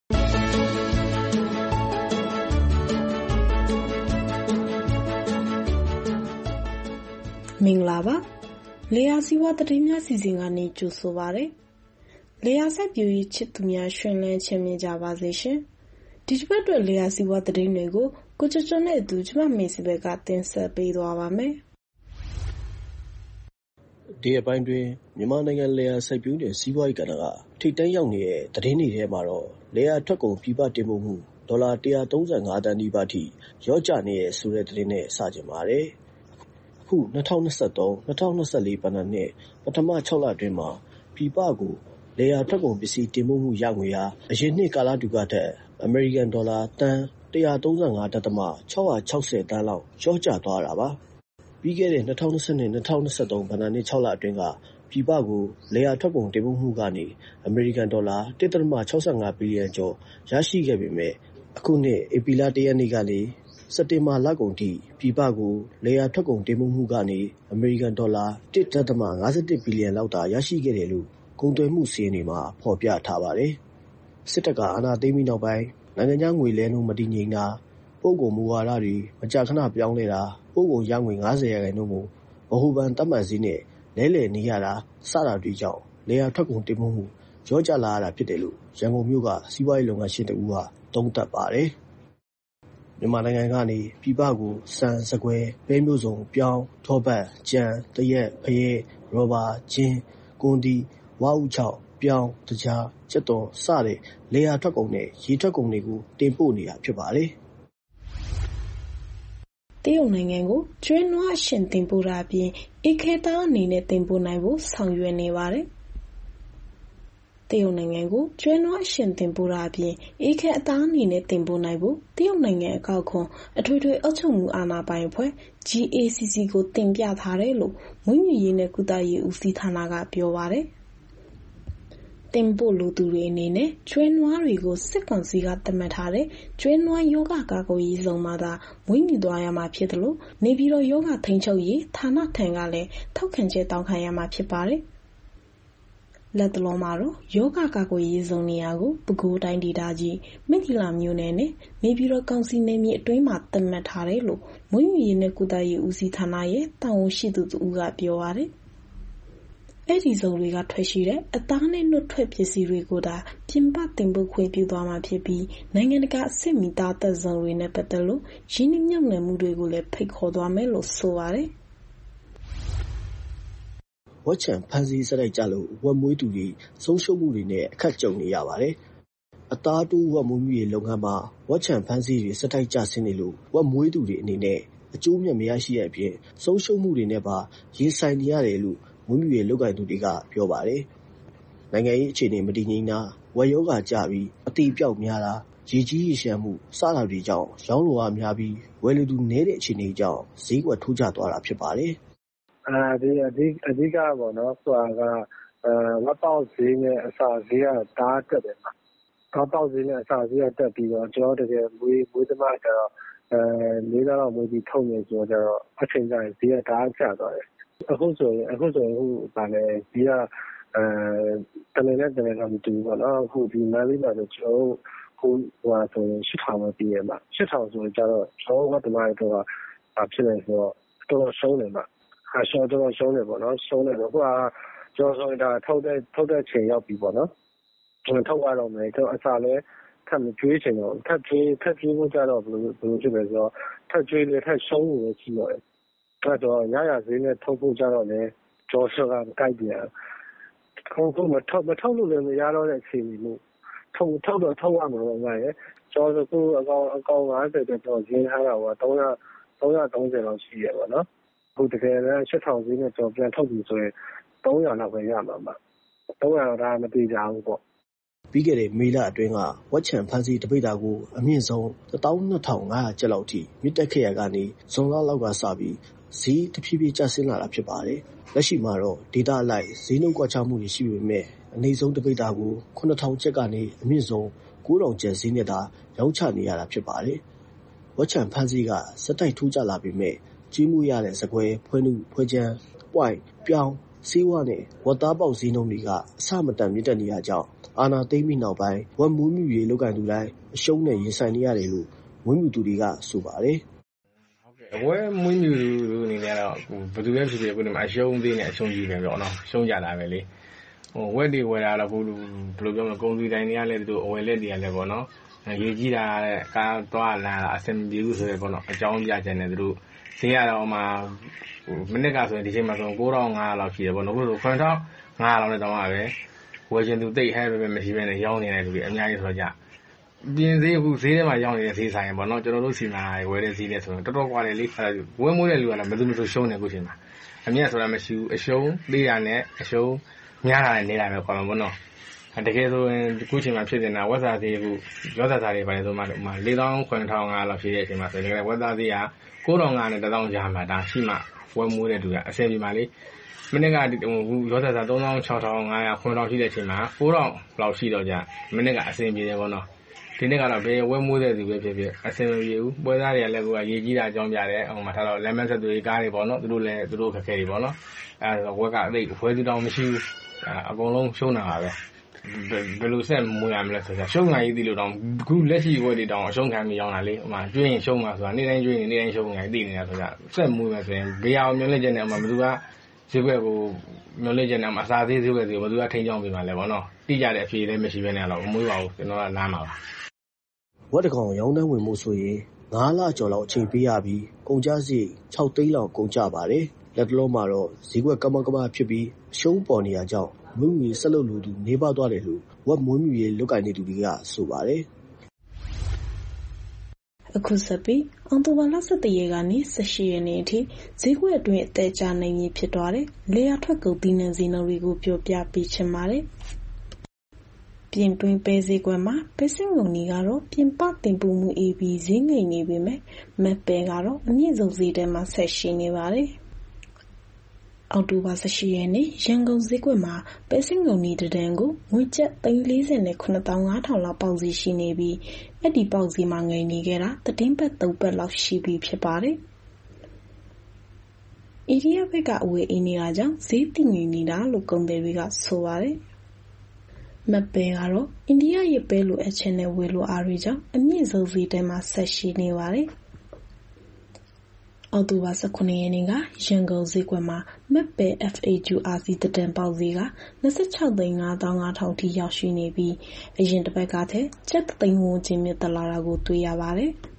မင်္ဂလာပါ။လယ်ယာစီးပွားသတင်းများစီစဉ်ကနေကြိုဆိုပါရစေ။လယ်ယာစိုက်ပျိုးရေးချစ်သူများရှင်လန်းချမ်းမြေ့ကြပါစေရှင်။ဒီတစ်ပတ်အတွက်လယ်ယာစီးပွားသတင်းတွေကိုကိုကျော်ကျော်နဲ့အတူကျမမေစီဘက်ကတင်ဆက်ပေးသွားပါမယ်။ဒီအပိုင်းတွင်မြန်မာနိုင်ငံလယ်ယာစိုက်ပျိုးတဲ့စီးပွားရေးကဏ္ဍကထိပ်တန်းရောက်နေတဲ့သတင်းတွေထဲမှာတော့လယ်ယာထွက်ကုန်ပြည်ပတင်ပို့မှုဒေါ်လာ135သန်းနီးပါးထိရော့ကျနေရဆိုတဲ့သတင်းနဲ့စကြပါတယ်။အခု2023-2024 ဘဏ္ဍာနှစ်ပထမ6လအတွင်းမှာပြည်ပကိုလယ်ယာထွက်ကုန်ပစ္စည်းတင်ပို့မှုရငွေဟာအရင်နှစ်ကာလတူကထက်အမေရိကန်ဒေါ်လာသန်း135.660 သန်းလောက်လျော့ကျသွားတာပါ။ပြီးခဲ့တဲ့2022-2023 ဘဏ္ဍာနှစ်6လအတွင်းကပြည်ပကိုလယ်ယာထွက်ကုန်တင်ပို့မှုကနေအမေရိကန်ဒေါ်လာ 1.65 ဘီလီယံကျော်ရရှိခဲ့ပေမဲ့အခုနှစ်ဧပြီလ1ရက်နေ့ကနေစက်တင်ဘာလကုန်ထိပြည်ပကိုလယ်ယာထွက်ကုန်တင်ပို့မှုကနေအမေရိကန်ဒေါ်လာ 1.51 ဘီလီယံလောက်သာရရှိခဲ့တယ်လို့ကုန်သွယ်မှုစာရင်းတွေမှာဖော်ပြထားပါတယ်။စစ်တပ်ကအာဏာသိမ်းပြီးနောက်ပိုင်းနိုင်ငံခြားငွေလဲနှုန်းမတည်ငြိမ်တာပို့ကုန်မူဝါဒတွေမကြာခဏပြောင်းလဲတာပို့ကုန်ရငွေ 50% ကိုဗဟိုဘဏ်သတ်မှတ်ဈေးနဲ့လဲလှယ်နေရတာစတာတွေကြောင့်လယ်ယာထွက်ကုန်တင်ပို့မှုရော့ကျလာရတာဖြစ်တယ်လို့ရန်ကုန်မြို့ကစီးပွားရေးလုပ်ငန်းရှင်တဦးကသုံးသပ်ပါတယ်။မြန်မာနိုင်ငံကနေပြည်ပကိုဆန်၊ဆန်ကွဲ၊ပဲမျိုးစုံ၊ပြောင်း၊ထောပတ်၊ကြံ၊သရက်၊ဖရဲ၊ရော်ဘာ၊ဂျင်း၊ကွမ်းသီး၊ဝါးဦးခြောက်၊ပြောင်း၊သကြား၊ကြက်သွန်စတဲ့လယ်ယာထွက်ကုန်နဲ့ရေထွက်ကုန်တွေကိုတင်ပို့နေတာဖြစ်ပါတယ်။တရုတ်နိုင်ငံကိုကျွဲနွားအရှင်တင်ပို့တာအပြင်ဧကဟက်တာအနေနဲ့တင်ပို့နိုင်ဖို့ဆောင်ရွက်နေပါတယ်။တရုတ်နိုင်ငံကိုကျွဲနွားအရှင်တင်ပို့တာအပြင်ဧကဟက်အသားအနေနဲ့တင်ပို့နိုင်ဖို့တရုတ်နိုင်ငံအကောက်ခွန်အထွေထွေအုပ်ချုပ်မှုအာဏာပိုင်အဖွဲ့ GACC ကိုတင်ပြထားတယ်လို့မွေးမြူရေးနဲ့ကုသရေးဦးစီးဌာနကပြောပါတယ်။တင်ပို့လိုသူတွေအနေနဲ့ကျွဲနွားတွေကိုစစ်ကောင်စီကသတ်မှတ်ထားတဲ့ကျွဲနွားရောဂါကာကွယ်ရေးဇုံမှာသာမွေးမြူသွားရမှာဖြစ်တယ်လို့နေပြည်တော်ရောဂါထိန်းချုပ်ရေးဌာနထံကလည်းထောက်ခံချက်တောင်းခံရမှာဖြစ်ပါတယ်။လက်တလုံးမှာတော့ရောဂါကာကွယ်ရေးဇုံနေရာကိုပဲခူးတိုင်းဒေသကြီးမိထ္ထီလာမြို့နယ်နဲ့နေပြည်တော်ကောင်စီနယ်မြေအတွင်းမှာသတ်မှတ်ထားတယ်လို့မွေးမြူရေးနဲ့ကုသရေးဦးစီးဌာနရဲ့တာဝန်ရှိသူတူကပြောပါတယ်။အဲ့ဒီဇုံတွေကထွက်ရှိတဲ့အသားနဲ့နှုတ်ထွက်ပစ္စည်းတွေကိုသာပြင်ပတင်ပို့ခွင့်ပြုသွားမှာဖြစ်ပြီးနိုင်ငံတကာအဆင့်မီတာသက်ဇုံတွေနဲ့ပတ်သက်လို့ရင်းနှီးမြှုပ်နှံမှုတွေကိုလည်းဖိတ်ခေါ်သွားမယ်လို့ဆိုပါတယ်။ဝက်ခြံဖမ်းဆီးစရိုက်ကြလို့ဝက်မွေးသူတွေဆုံးရှုံးမှုတွေနဲ့အခက်ကြုံနေရပါတယ်။အသားတိုးဝက်မွေးမြူရေးလုပ်ငန်းမှာဝက်ခြံဖမ်းဆီးတွေစတိုက်ကြဆင်းနေလို့ဝက်မွေးသူတွေအနေနဲ့အကျိုးမြတ်မရရှိတဲ့အပြင်ဆုံးရှုံးမှုတွေနဲ့ပါရင်ဆိုင်နေရတယ်လို့မွေးမြူရေးလုပ်ကိုင်သူတွေကပြောပါတယ်။နိုင်ငံရေးအခြေအနေမတည်ငြိမ်တာဝက်ရောဂါကျပြီးအတိအပြောက်များတာရေကြီးရေရှမ်းမှုစတာတွေကြောင့်ရောင်းလိုအားများပြီးဝယ်လူသူနည်းတဲ့အခြေအနေကြောင့်ဈေးကွက်ထိုးကျသွားတာဖြစ်ပါတယ်။အဓိကပေါ့နော်ဆိုတာကဝက်ပေါက်ဈေးနဲ့အစာဈေးကတအားတက်တယ်မှာဝက်ပေါက်ဈေးနဲ့အစာဈေးကတက်ပြီးတော့ကျွန်တော်တကယ်မွေးသမားကျတော့ 4လလောက်မွေးပြီးထုတ်နေဆိုတော့အချိန်ကျရင်ဈေးကတအားကျသွားတယ်အခုဆိုရင်ဟိုဗာလဲဈေးကတနေ့နဲ့တနေ့တော့မတူဘူးပေါ့နော်အခုဒီမန္တလေးမှာဆိုကျွန်တော်ဟိုဆိုရင်8000ပဲပြီးရမှာ8000ဆိုကြတော့ကျွန်တော်ကတမိုင်းတော့ဖြစ်နေဆိုတော့တော်ရှုံးနေမှာရှုံးတော့ရှုံးနေပေါ့နော်ရှုံးနေတော့ဟိုကကျွန်တော်ဆိုရင်ဒါထုတ်တဲ့ချိန်ရောက်ပြီပေါ့နော်ကျွန်တော်ထုတ်ရတော့မယ်ကျွန်တော်အစားလဲထပ်မကျွေးချင်တော့ထပ်ကျွေးဖို့ကြတော့ဘယ်လိုဖြစ်လဲဆိုတော့ထပ်ကျွေးလေထပ်ရှုံးလို့ရှိတော့တယ်အဲ့တော့ရဈေးနဲ့ထုတ်ဖို့ကြတော့လေကျော်စောကကိုက်ပြန်ခုမထုတ်လို့လည်းမရတော့တဲ့အခြေအနေမျိုးထုတ်တော့ထုတ်ရမှာတော့ငါရဲ့ကျော်စောကိုအကောင်50တော့ရင်းထားတာက330လောက်ရှိရပါတော့အခုတကယ်လည်း8000ဈေးနဲ့ကျော်ပြန်ထုတ်ပြီဆိုရင်300လောက်ပဲရမှာပါ300ဒါမတည်ကြဘူးပေါ့ပြီးခဲ့တဲ့မေလအတွင်းကဝက်ချံဖမ်းဆီးတပိတ်တာကိုအမြင့်ဆုံး 12500 ကျပ်လောက်ထိမြင့်တက်ခဲ့ရကနေဇွန်လလောက်ကစပြီးဈေးတဖြည်းဖြည်းကျဆင်းလာတာဖြစ်ပါတယ်။လက်ရှိမှာတော့ဒေတာအလိုက်ဈေးနှုန်းကွာခြားမှုတွေရှိပေမဲ့အနည်းဆုံးတပိတ်တာကို9000ကျပ်ကနေအမြင့်ဆုံး9000ကျပ်ဈေးနဲ့သာရောင်းချနေရတာဖြစ်ပါတယ်။ဝက်ချံဖမ်းဆီးကစက်တိုက်ထိုးကျလာပေမဲ့ကြီးမှုရတဲ့စကွဲဖွဲနုဖွဲချမ်းပွိုင်ပြောင်းစေးဝါနဲ့ဝက်သားပေါက်ဈေးနှုန်းတွေကအဆမတန်မြင့်တက်နေရကြောင်းအာဏာသိမ်းပြီးနောက်ပိုင်းဝက်မွေးမြူရေးလုပ်ကိုင်သူတိုင်းအရှုံးနဲ့ရင်ဆိုင်နေရတယ်လို့မွေးမြူသူတွေကဆိုပါတယ်။ဝက်မွေးမြူအနေနဲ့တော့ဘယ်သူပဲဖြစ်ဖြစ်ကိုယ်မှာအရှုံးသေးနဲ့အရှုံးကြီးပဲပေါ့နော်။ရှုံးကြတာပဲလေ။ဝက်တွေဝယ်တာတော့ဘယ်လိုပြောမလဲကုန်စည်တိုင်းတွေကလည်းသူတို့အဝယ်လက်တွေကလည်းပေါ့နော်။ရေးကြီးတာတဲ့ကားသွားလာတာအဆင်မပြေဘူးဆိုတော့ပေါ့နော်အကြောင်းပြချက်နဲ့သူတို့ဈေးရတော့မှမနစ်ကဆိုရင်ဒီချိန်မှာဆို9500လောက်ရှိတယ်ပေါ့နော်။အခုဆို9500လောက်နဲ့တောင်းရပဲဝယ်ချင်သူတိတ်ဟဲပဲမရှိဘဲနဲ့ရောင်းနေတဲ့လူတွေအများကြီးဆိုတော့ပြင်ဈေးအခုဈေးထဲမှာရောင်းနေတဲ့ဈေးဆိုင်ပေါ့နော်ကျွန်တော်တို့စီမှာဝယ်တဲ့ဈေးနဲ့ဆိုတော့တော်တော်ကွာတယ်လေဝယ်မိုးတဲ့လူကလည်းမသူမဆိုရှုံးနေကိုချိန်မှာအမြတ်ဆိုတာမရှိဘူးအရှုံးသေးတာနဲ့အရှုံးများတာနဲ့နေတာပဲကွာမှာပေါ့နော်တကယ်ဆိုရင်အခုချိန်မှာဖြစ်နေတာဝက်စာဈေးအခုရောစာစားတွေပါတယ်ဆိုမှ4,500လောက်ရှိတဲ့အချိန်မှာဆိုရင်ဝက်သားဈေးက9,500နဲ့1,000ကြားမှာဒါရှိမှဝယ်မိုးတဲ့လူကအဆင်ပြေပါလေမနေ့ကရောစာစား3,600 9,000ရှိတဲ့အချိန်မှာ9,000လောက်ရှိတော့ကြမနေ့ကအဆင်ပြေတယ်ပေါ့နော်ဒီနေ့ကတော့ဘယ်ဝဲမိုးတဲ့သူပဲဖြစ်ဖြစ်အဆင်မပြေဘူးပွဲသားတွေကလည်းကိုကရေးကြီးတာအကြောင်းပြတယ်ဟိုမှာထားတော့ lemon ဆက်တွေကားတွေပေါ့နော်သူတို့ခက်ခဲတွေပေါ့နော်အဲဒါဝက်ကအသိဝဲသူတောင်မရှိဘူးအကုန်လုံးရှုံးတာပါပဲဘယ်လိုဆက်မွေးရမလဲဆိုတော့ရှုံးနိုင်ရေးသိလို့တောင်အခုလက်ရှိဝက်တွေတောင်အရှုံးခံပြီးရောင်းတာလေဟိုမှာကျွေးရင်ရှုံးမှာဆိုတာနေ့တိုင်းကျွေးရင်နေ့တိုင်းရှုံးနေသိနေတာဆိုတော့ဆက်မွေးမယ်ဆိုရင်ဘေးအောင်မျိုးလက်ချက်နဲ့ဟိုမှာဘယ်သူကဈေးကွက်ကိုမျိုးလက်ချက်နဲ့အစားသေးဈေးကွက်တွေကိုဘယ်သူကထိန်းချောင်းပေးမှလဲပေါ့နော်တိကျတဲ့အဖြေလည်းမရှိဘဲနဲ့တော့မမွေးပါဘူးကျွန်တော်ကလမ်းပါဝက်တကောင်ရောင်းတန်းဝင်မှုဆိုရင်9လကျော်လောက်အချိန်ပေးရပြီးကုန်ကျစရိတ်6သိန်းလောက်ကုန်ကျပါတယ်လက်တလုံးမှာတော့ဈေးကွက်ကမဖြစ်ပြီးအရှုံးပေါ်နေရကြောင်းမွေးမြူရေးဆက်လုပ်လူသူနေပါသွားတယ်လို့ဝက်မွေးမြူရေးလုပ်ကိုင်နေသူတွေကဆိုပါတယ်အခုဆက်ပြီးအောက်တိုဘာလ17ရက်ကနေ18ရက်နေ့အထိဈေးကွက်အတွင်းအသေးချာနိုင်ရေးဖြစ်သွားတယ်လေယာထွက်ကုန်သီးနှံဈေးနှုန်းတွေကိုပြောပြပေးချင်ပါတယ်ပြင်တွင်းပဲဈေးကွက်မှာပဲစင်းကုန်တွေကတော့ပြင်ပတင်ပို့မှု AB ဈေးငိမ်နေပေမဲ့မက်ပဲကတော့အမြင့်ဆုံးဈေးထဲမှာဆက်ရှိနေပါတယ်အောက်တိုဘာ18ရက်နေ့ရန်ကုန်ဈေးကွက်မှာပဲစင်းကုန်တွေတန်းကိုငွေကျပ်340နဲ့9,500လောက်ပေါက်ဈေးရှိနေပြီးအဲ့ဒီပေါက်ဈေးမှာငိမ်နေခဲ့တာသတင်းပတ်3ပတ်လောက်ရှိပြီဖြစ်ပါတယ်။အိန္ဒိယဘက်ကအဝယ်အင်းနေတာကြောင့်ဈေးတည်ငြိမ်နေတာလို့ကုန်သည်တွေကဆိုပါတယ်။မက်ပဲကတော့အိန္ဒိယရဲ့ပဲလိုအချက်နဲ့ဝယ်လိုအားတွေကြောင့်အမြင့်ဆုံးဈေးထဲမှာဆက်ရှိနေပါတယ်။အောက်တိုဘာ19ရက်နေ့ကရန်ကုန်ဈေးကွက်မှာမက်ပဲ FAQRC တန်ပေါက်ဈေးက26,550,000ထိရောက်ရှိနေပြီးအရင်တစ်ပတ်ကထက်ကျပ်သိန်းဝန်းကျင်မြင့်တက်လာတာကိုတွေ့ရပါတယ်။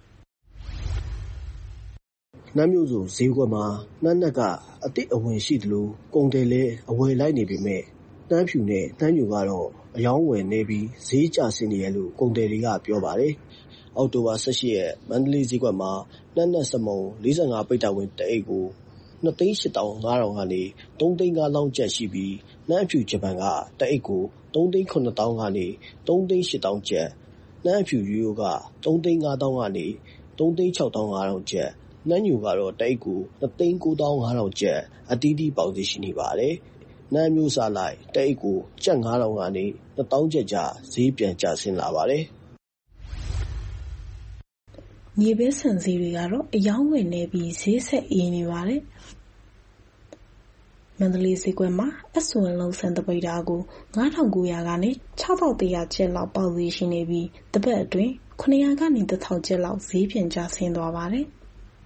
နှမ်းမျိုးစုံဈေးကွက်မှာနှမ်းနက်ကအသစ်အဝင်ရှိသလိုကုန်တယ်လည်းအဝယ်လိုက်နေပေမဲ့နှမ်းဖြူနဲ့နှမ်းညိုကတော့အယောင်းဝယ်နေပြီးဈေးကျဆင်းနေရလို့ကုန်တယ်တွေကပြောပါတယ်။အောက်တိုဘာ18ရက်မန္တလေးဈေးကွက်မှာနှမ်းနက်စမုံ45ပိတ်တာဝင်တအိတ်ကို2,850,000ကနေ3,500,000ကျပ်ရှိပြီးနှမ်းဖြူဂျပန်ကတအိတ်ကို3,700,000ကနေ3,800,000ကျပ်နှမ်းဖြူရိုးရိုးက3,500,000ကနေ3,650,000ကျပ်နှမ်းညိုကတော့တအိတ်ကို2,950,000ကျပ်အတီးတီးပေါက်ဈေးရှိနေပါတယ်။နှမ်းမျိုးစားလိုက်တအိတ်ကိုကျပ်9,000ကနေ2,000ကျပ်ကြားဈေးပြန်ကျဆင်းလာပါတယ်။မြေပဲဆန်ဈေးတွေကတော့အယောင်းဝယ်နေပြီးဈေးဆက်အေးနေပါတယ်။မန္တလေးဈေးကွက်မှာ S1 လုံးဆန်တပိတ်တာကို9,900ကနေ 6,100 ကျပ်လောက်ပေါက်ဈေးရှိနေပြီးတပတ်အတွင်း900ကနေ 1,000 ကျပ်လောက်ဈေးပြန်ကျဆင်းသွားပါတယ်။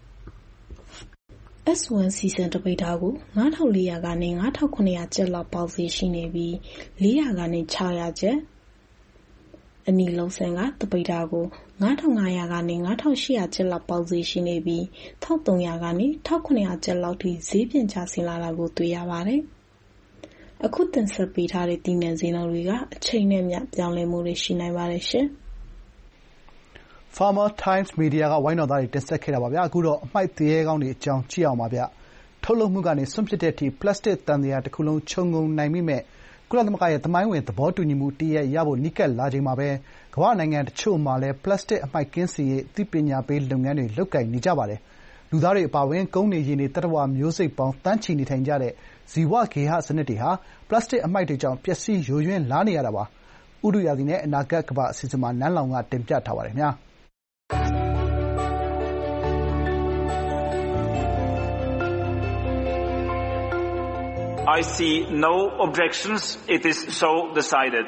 S1 စီဇန်တပိတ်တာကို9,400ကနေ 9,900 ကျပ်လောက်ပေါက်ဈေးရှိနေပြီး400ကနေ 600 ကျပ်အနီလုံးဆန်ကတပိတ်တာကို9,500ကနေ 9,800 ကျပ်လောက်ပေါက်ဈေးရှိနေပြီး1,300ကနေ 1,900 ကျပ်လောက်ထိဈေးပြန်ကျဆင်းလာတာကိုတွေ့ရပါတယ်။အခုတင်ဆက်ပေးထားတဲ့သီးနှံဈေးနှုန်းတွေကအချိန်နဲ့မျှပြောင်းလဲမှုတွေရှိနိုင်ပါတယ်ရှင်။ Farmer Times Media ကဝိုင်းတော်သားတွေတင်ဆက်ခဲ့တာပါဗျာအခုတော့အမှိုက်သူရဲကောင်းတွေအကြောင်းကြည့်အောင်ပါဗျထုတ်လုပ်မှုကနေစွန့်ပစ်တဲ့အထိပလတ်စတစ်တန်တရားတစ်ခုလုံးခြုံငုံနိုင်မိမဲ့ကုလသမဂ္ဂရဲ့သမိုင်းဝင်သဘောတူညီမှုတရပ်ရဖို့နီးကပ်လာချိန်မှာပဲကမ္ဘာနိုင်ငံတချို့မှာလည်းပလတ်စတစ်အမှိုက်ကင်းစင်ရေးအသိပညာပေးလုပ်ငန်းတွေလုပ်ကိုင်နေကြပါတယ်လူသားတွေအပါအဝင်ကုန်းနေရေနေတတ္တဝမျိုးစိတ်ပေါင်းတန်းချီနေထိုင်ကြတဲ့ဇီဝဂေဟစနစ်တွေဟာပလတ်စတစ်အမှိုက်တွေကြောင့်ပျက်စီးယိုယွင်းလာနေရတာပါဥတုရာသီနဲ့အနာဂတ်ကမ္ဘာအစီအစဉ်မှာနန်းလောင်ကတင်ပြထားပါတယ်ခင်ဗျာ I see no objections. It is so decided.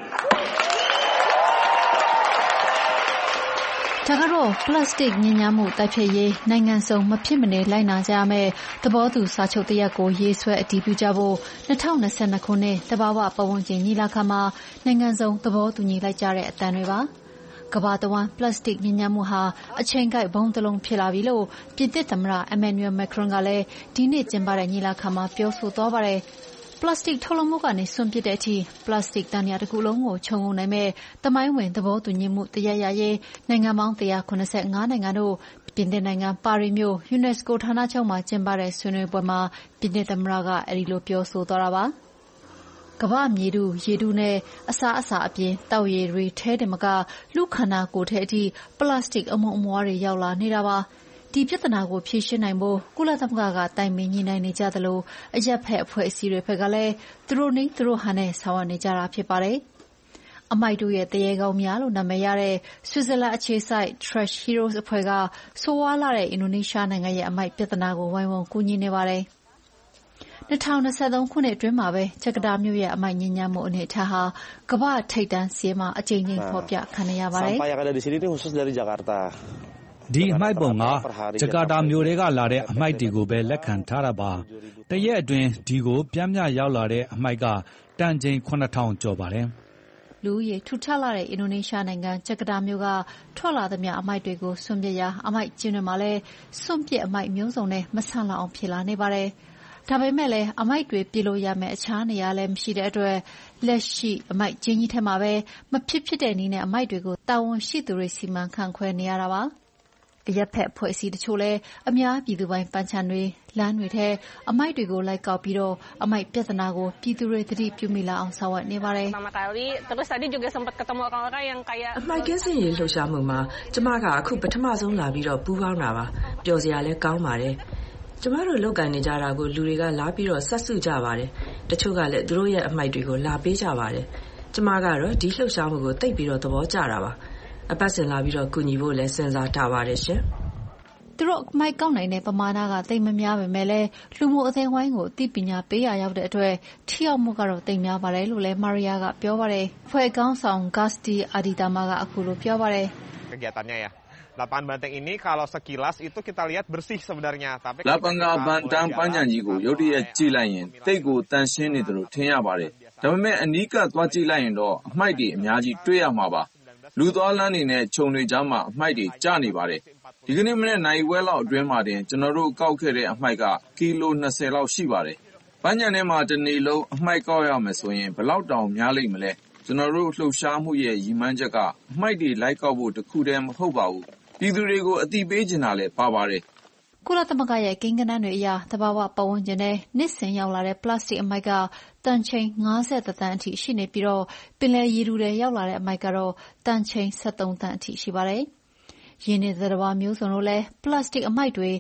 ဒါကတော့ပလတ်စတစ်ညစ်ညမ်းမှုတိုက်ဖျက်ရေးနိုင်ငံစုံမဖြစ်မနေလိုက်နာကြရမယ့်သဘောတူစာချုပ်တစ်ရပ်ကိုရေးဆွဲအတည်ပြုကြဖို့2022ခုနှစ်တဘာဝပတ်ဝန်းကျင်ညီလာခံမှာနိုင်ငံစုံသဘောတူညီလိုက်ကြတဲ့အတန်တွေပါကမ္ဘာတဝန်းပလတ်စတစ်ညစ်ညမ်းမှုဟာအချိန်ကိုက်ဘုံတလုံးဖြစ်လာပြီလို့ပြင်သစ်သမ္မတ Emmanuel Macron ကလည်းဒီနေ့ကျင်းပတဲ့ညီလာခံမှာပြောဆိုသွားပါတယ်ပလတ်စတစ်ထုတ်လုပ်မှုကနေစွန့်ပစ်တဲ့အထိပလတ်စတစ်တန်ရာတစ်ခုလုံးကိုခြုံငုံနိုင်မဲ့သမိုင်းဝင်သဘောတူညီမှုတရပ်ရရေးနိုင်ငံပေါင်း185နိုင်ငံတို့ပြင်သစ်နိုင်ငံပါရီမြို့ UNESCO ဌာနချုပ်မှာကျင်းပတဲ့ဆွေးနွေးပွဲမှာပြင်သစ်သမ္မတကအဲဒီလိုပြောဆိုသွားတာပါကမ္ဘာမြေထုရေထုနဲ့အစားအစာအပြင်တောက်ရည်တွေထဲတင်မကလူခန္ဓာကိုယ်ထဲအထိပလတ်စတစ်အမှုန်အမွှားတွေရောက်လာနေတာပါဒီပြဿနာကိုဖြေရှင်းနိုင်ဖို့ကုလသမဂ္ဂကတိုင်ပင်ညှိနှိုင်းနေကြသလိုအရပ်ဖက်အဖွဲ့အစည်းတွေဘက်ကလည်းသူတို့နည်းသူတို့ဟန်နဲ့ဆောင်ရွက်နေကြတာဖြစ်ပါတယ်။အမိုက်တို့ရဲ့တရေကောင်းများလို့နာမည်ရတဲ့ဆွစ်ဇာလန်အခြေစိုက် Trash Heroes အဖွဲ့ကဆိုးဝါးလာတဲ့အင်ဒိုနီးရှားနိုင်ငံရဲ့အမိုက်ပြဿနာကိုဝိုင်းဝန်းကူညီနေပါတယ်။2023ခုနှစ်အတွင်းမှာပဲဂျကာတာမြို့ရဲ့အမိုက်ညစ်ညမ်းမှုအနေအထားဟာကမ္ဘာထိပ်တန်းစီးမှာအကြိမ်ကြိမ်ဖော်ပြခံနေရပါတယ်ဒီအမှိုက်ပုံကဂျကာတာမြို့ထဲကလာတဲ့အမှိုက်တွေကိုပဲလက်ခံထားတာပါတရက်အတွင်းဒီကိုပြန့်ပြရောက်လာတဲ့အမှိုက်ကတန်ချိန် 9,000 ကျော်ပါတယ်လူဦးရေထူထပ်လာတဲ့အင်ဒိုနီးရှားနိုင်ငံဂျကာတာမြို့ကထွက်လာသမျှအမှိုက်တွေကိုစွန့်ပစ်ရာအမှိုက်ကျင်းတွေမှာလည်းစွန့်ပစ်အမှိုက်မျိုးစုံနဲ့မဆန့်လောက်အောင်ဖြစ်လာနေပါတယ်ဒါပေမဲ့လည်းအမိုက်တွေပြေလို့ရမယ်အခြားနေရာလည်းမရှိတဲ့အတွက်လက်ရှိအမိုက်ကျင်းကြီးထဲမှာပဲမဖြစ်တဲ့နည်းနဲ့အမိုက်တွေကိုတာဝန်ရှိသူတွေစီမံခန့်ခွဲနေရတာပါအရက်ဖက်ဖွဲ့စည်းတချို့လည်းအများပြည်သူပိုင်းပန်းချံတွေလမ်းတွေထဲအမိုက်တွေကိုလိုက်ကောက်ပြီးတော့အမိုက်ပြဿနာကိုပြည်သူတွေသတိပြုမိလာအောင်ဆောင်ရွက်နေပါတယ်အမိုက်ကင်းစင်ရေးလှုပ်ရှားမှုမှာကျမကအခုပထမဆုံးလာပြီးတော့ပူးပေါင်းတာပါပျော်စရာလည်းကောင်းပါတယ်ကျမတို့လုပ်ကိုင်နေကြတာကိုလူတွေကလာပြီးတော့ဆက်စုကြပါတယ်တချို့ကလည်းသူတို့ရဲ့အမိုက်တွေကိုလာပေးကြပါတယ်ကျမကတော့ဒီလှုပ်ရှားမှုကိုသိပ်ပြီးတော့သဘောကျတာပါအပတ်စဉ်လာပြီးတော့ကူညီဖို့လည်းစဉ်းစားထားပါတယ်ရှင်သူတို့အမိုက်ကောက်နိုင်တဲ့ပမာဏကသိပ်မများပေမဲ့လည်းလူမှုအသိဝိုင်းကိုအသိပညာပေးရရောက်တဲ့အတွက်ထိရောက်မှုကတော့သိပ်များပါတယ်လို့လည်းမာရီယာကပြောပါတယ်ဖွဲ့ကောင်းဆောင်ဂတ်စတီအာဒီတာမာကအခုလိုပြောပါတယ် Lapangan banteng ini kalau sekilas itu kita lihat bersih sebenarnya tapi Lapangan banteng ပန်းခြံကြီးကိုရုတ်တရက်ကြည့်လိုက်ရင်တိတ်ကိုတန်ရှင်းနေတယ်လို့ထင်ရပါတယ်ဒါပေမဲ့အနီးကသွားကြည့်လိုက်ရင်တော့အမှိုက်တွေအများကြီးတွေ့ရမှာပါလူသွားလမ်းတွေနဲ့ခြုံတွေကြားမှာအမှိုက်တွေကျနေပါတယ်ဒီကနေ့မနေ့နိုင်ဝဲလောက်အတွင်းမှာတင်ကျွန်တော်တို့ကောက်ခဲ့တဲ့အမှိုက်ကကီလို20လောက်ရှိပါတယ်ပန်းခြံထဲမှာတစ်နေ့လုံးအမှိုက်ကောက်ရမယ်ဆိုရင်ဘယ်လောက်တောင်များလိမ့်မလဲကျွန်တော်တို့လှုပ်ရှားမှုရဲ့ရည်မှန်းချက်ကအမှိုက်တွေလိုက်ကောက်ဖို့တခုတည်းမဟုတ်ပါဘူးပြည်သူတွေကိုအသိပေးချင်တာလည်းပါပါတယ်ကုလသမဂ္ဂရဲ့ကိန်းဂဏန်းတွေအရသဘာဝပတ်ဝန်းကျင်နဲ့နှစ်စဉ်ရောက်လာတဲ့ပလတ်စတစ်အမိုက်ကတန်ချိန်50တန်အထိရှိနေပြီးတော့ပင်လယ်ရေထုထဲရောက်လာတဲ့အမိုက်ကတော့တန်ချိန်73တန်အထိရှိပါတယ်။ရင်းနေတဲ့သဘာဝမျိုးစုံတို့လည်းပလတ်စတစ်အမိုက်တွေ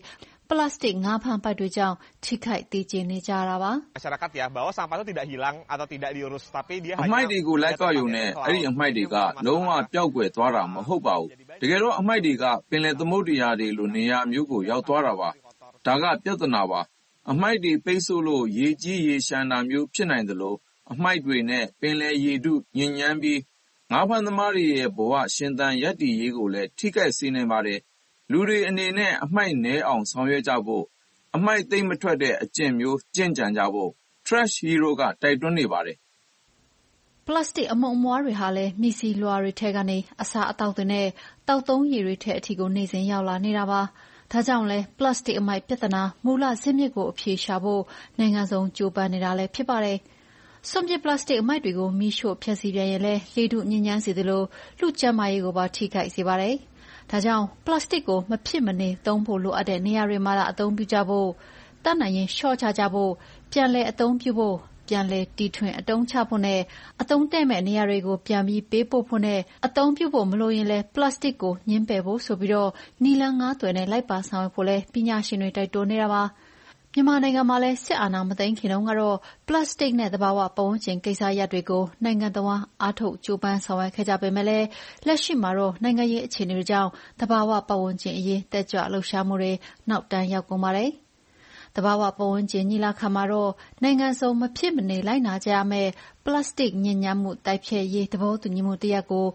ပလတ်စတစ်ငါးဖမ်းပိုက်တွေကြောင့်ထိခိုက်သေကျေနေကြတာပါ masyarakat ya bahwa sampah itu tidak hilang atau tidak diurus tapi dia အမှိုက်တွေကိုလိုက်ကောက်ရုံနဲ့အဲ့ဒီအမှိုက်တွေကလုံးဝပျောက်ကွယ်သွားတာမဟုတ်ပါဘူးတကယ်တော့အမှိုက်တွေကပင်လယ်သမုဒ္ဒရာတွေလိုနေရာမျိုးကိုရောက်သွားတာပါဒါကပြဿနာပါအမှိုက်တွေပိတ်ဆို့လို့ရေကြီးရေရှမ်းတာမျိုးဖြစ်နိုင်တယ်လို့အမှိုက်တွေနဲ့ပင်လယ်ရေထုညဉ့်ညမ်းပြီးငါးဖမ်းသမားတွေရဲ့ဘဝရှင်သန်ရပ်တည်ရေးကိုလည်းထိခိုက်စေနိုင်ပါတယ်လူတွေအနေနဲ့အမှိုက်နည်းအောင်ဆောင်ရွက်ကြဖို့အမှိုက်သိမ့်မထွက်တဲ့အကျင့်မျိုးကျင့်ကြံကြဖို့ Trash Hero ကတိုက်တွန်းနေပါတယ်ပလတ်စတစ်အမုံအမွှားတွေဟာလည်းမြစီလွှာတွေထဲကနေအစာအသောက်တွေနဲ့တောက်သုံးရည်တွေထဲအထိကိုနေစဉ်ရောက်လာနေတာပါဒါကြောင့်လဲပလတ်စတစ်အမှိုက်ပြဿနာမူလဇစ်မြစ်ကိုအဖြေရှာဖို့နိုင်ငံစုံကြိုးပမ်းနေတာလည်းဖြစ်ပါတယ်စွန့်ပစ်ပလတ်စတစ်အမှိုက်တွေကိုမီးရှို့ဖျက်ဆီးပြန်ရင်လည်းလေထုညစ်ညမ်းစေသလိုလူကျန်းမာရေးကိုပါထိခိုက်စေပါတယ်ဒါကြောင့်ပလတ်စတစ်ကိုမဖြစ်မနေသုံးဖို့လိုအပ်တဲ့နေရာတွေမှာအသုံးပြုကြဖို့တတ်နိုင်ရင်လျှော့ချကြဖို့ပြန်လည်အသုံးပြုဖို့ပြန်လည်တီထွင်အသုံးချဖို့နဲ့အသုံးတဲ့မဲ့နေရာတွေကိုပြန်ပြီးပေးပို့ဖို့နဲ့အသုံးပြုဖို့မလိုရင်လည်းပလတ်စတစ်ကိုညှင်းပယ်ဖို့ဆိုပြီးနီလန်း9သွယ်နဲ့လိုက်ပါဆောင်ရွက်ဖို့လည်းပညာရှင်တွေတိုက်တွန်းနေတာပါမြန်မာနိုင်ငံမှာလည်းစစ်အာဏာမသိမ်းခင်တုန်းကတော့ပလတ်စတစ်နဲ့သဘာဝပတ်ဝန်းကျင်ကိစ္စရပ်တွေကိုနိုင်ငံတော်အားထုတ်ကြိုးပမ်းဆောင်ရွက်ခဲ့ကြပေမဲ့လည်းလက်ရှိမှာတော့နိုင်ငံရေးအခြေအနေတွေကြောင့်သဘာဝပတ်ဝန်းကျင်အရေးတက်ကြွလှုပ်ရှားမှုတွေနောက်တန်းရောက်ကုန်ပါတယ်။သဘာဝပတ်ဝန်းကျင်ညီလာခံမှာတော့နိုင်ငံစုံမဖြစ်မနေလိုက်နာကြရမယ့်ပလတ်စတစ်ညစ်ညမ်းမှုတိုက်ဖျက်ရေးသဘောတူညီမှုတစ်ရပ်ကို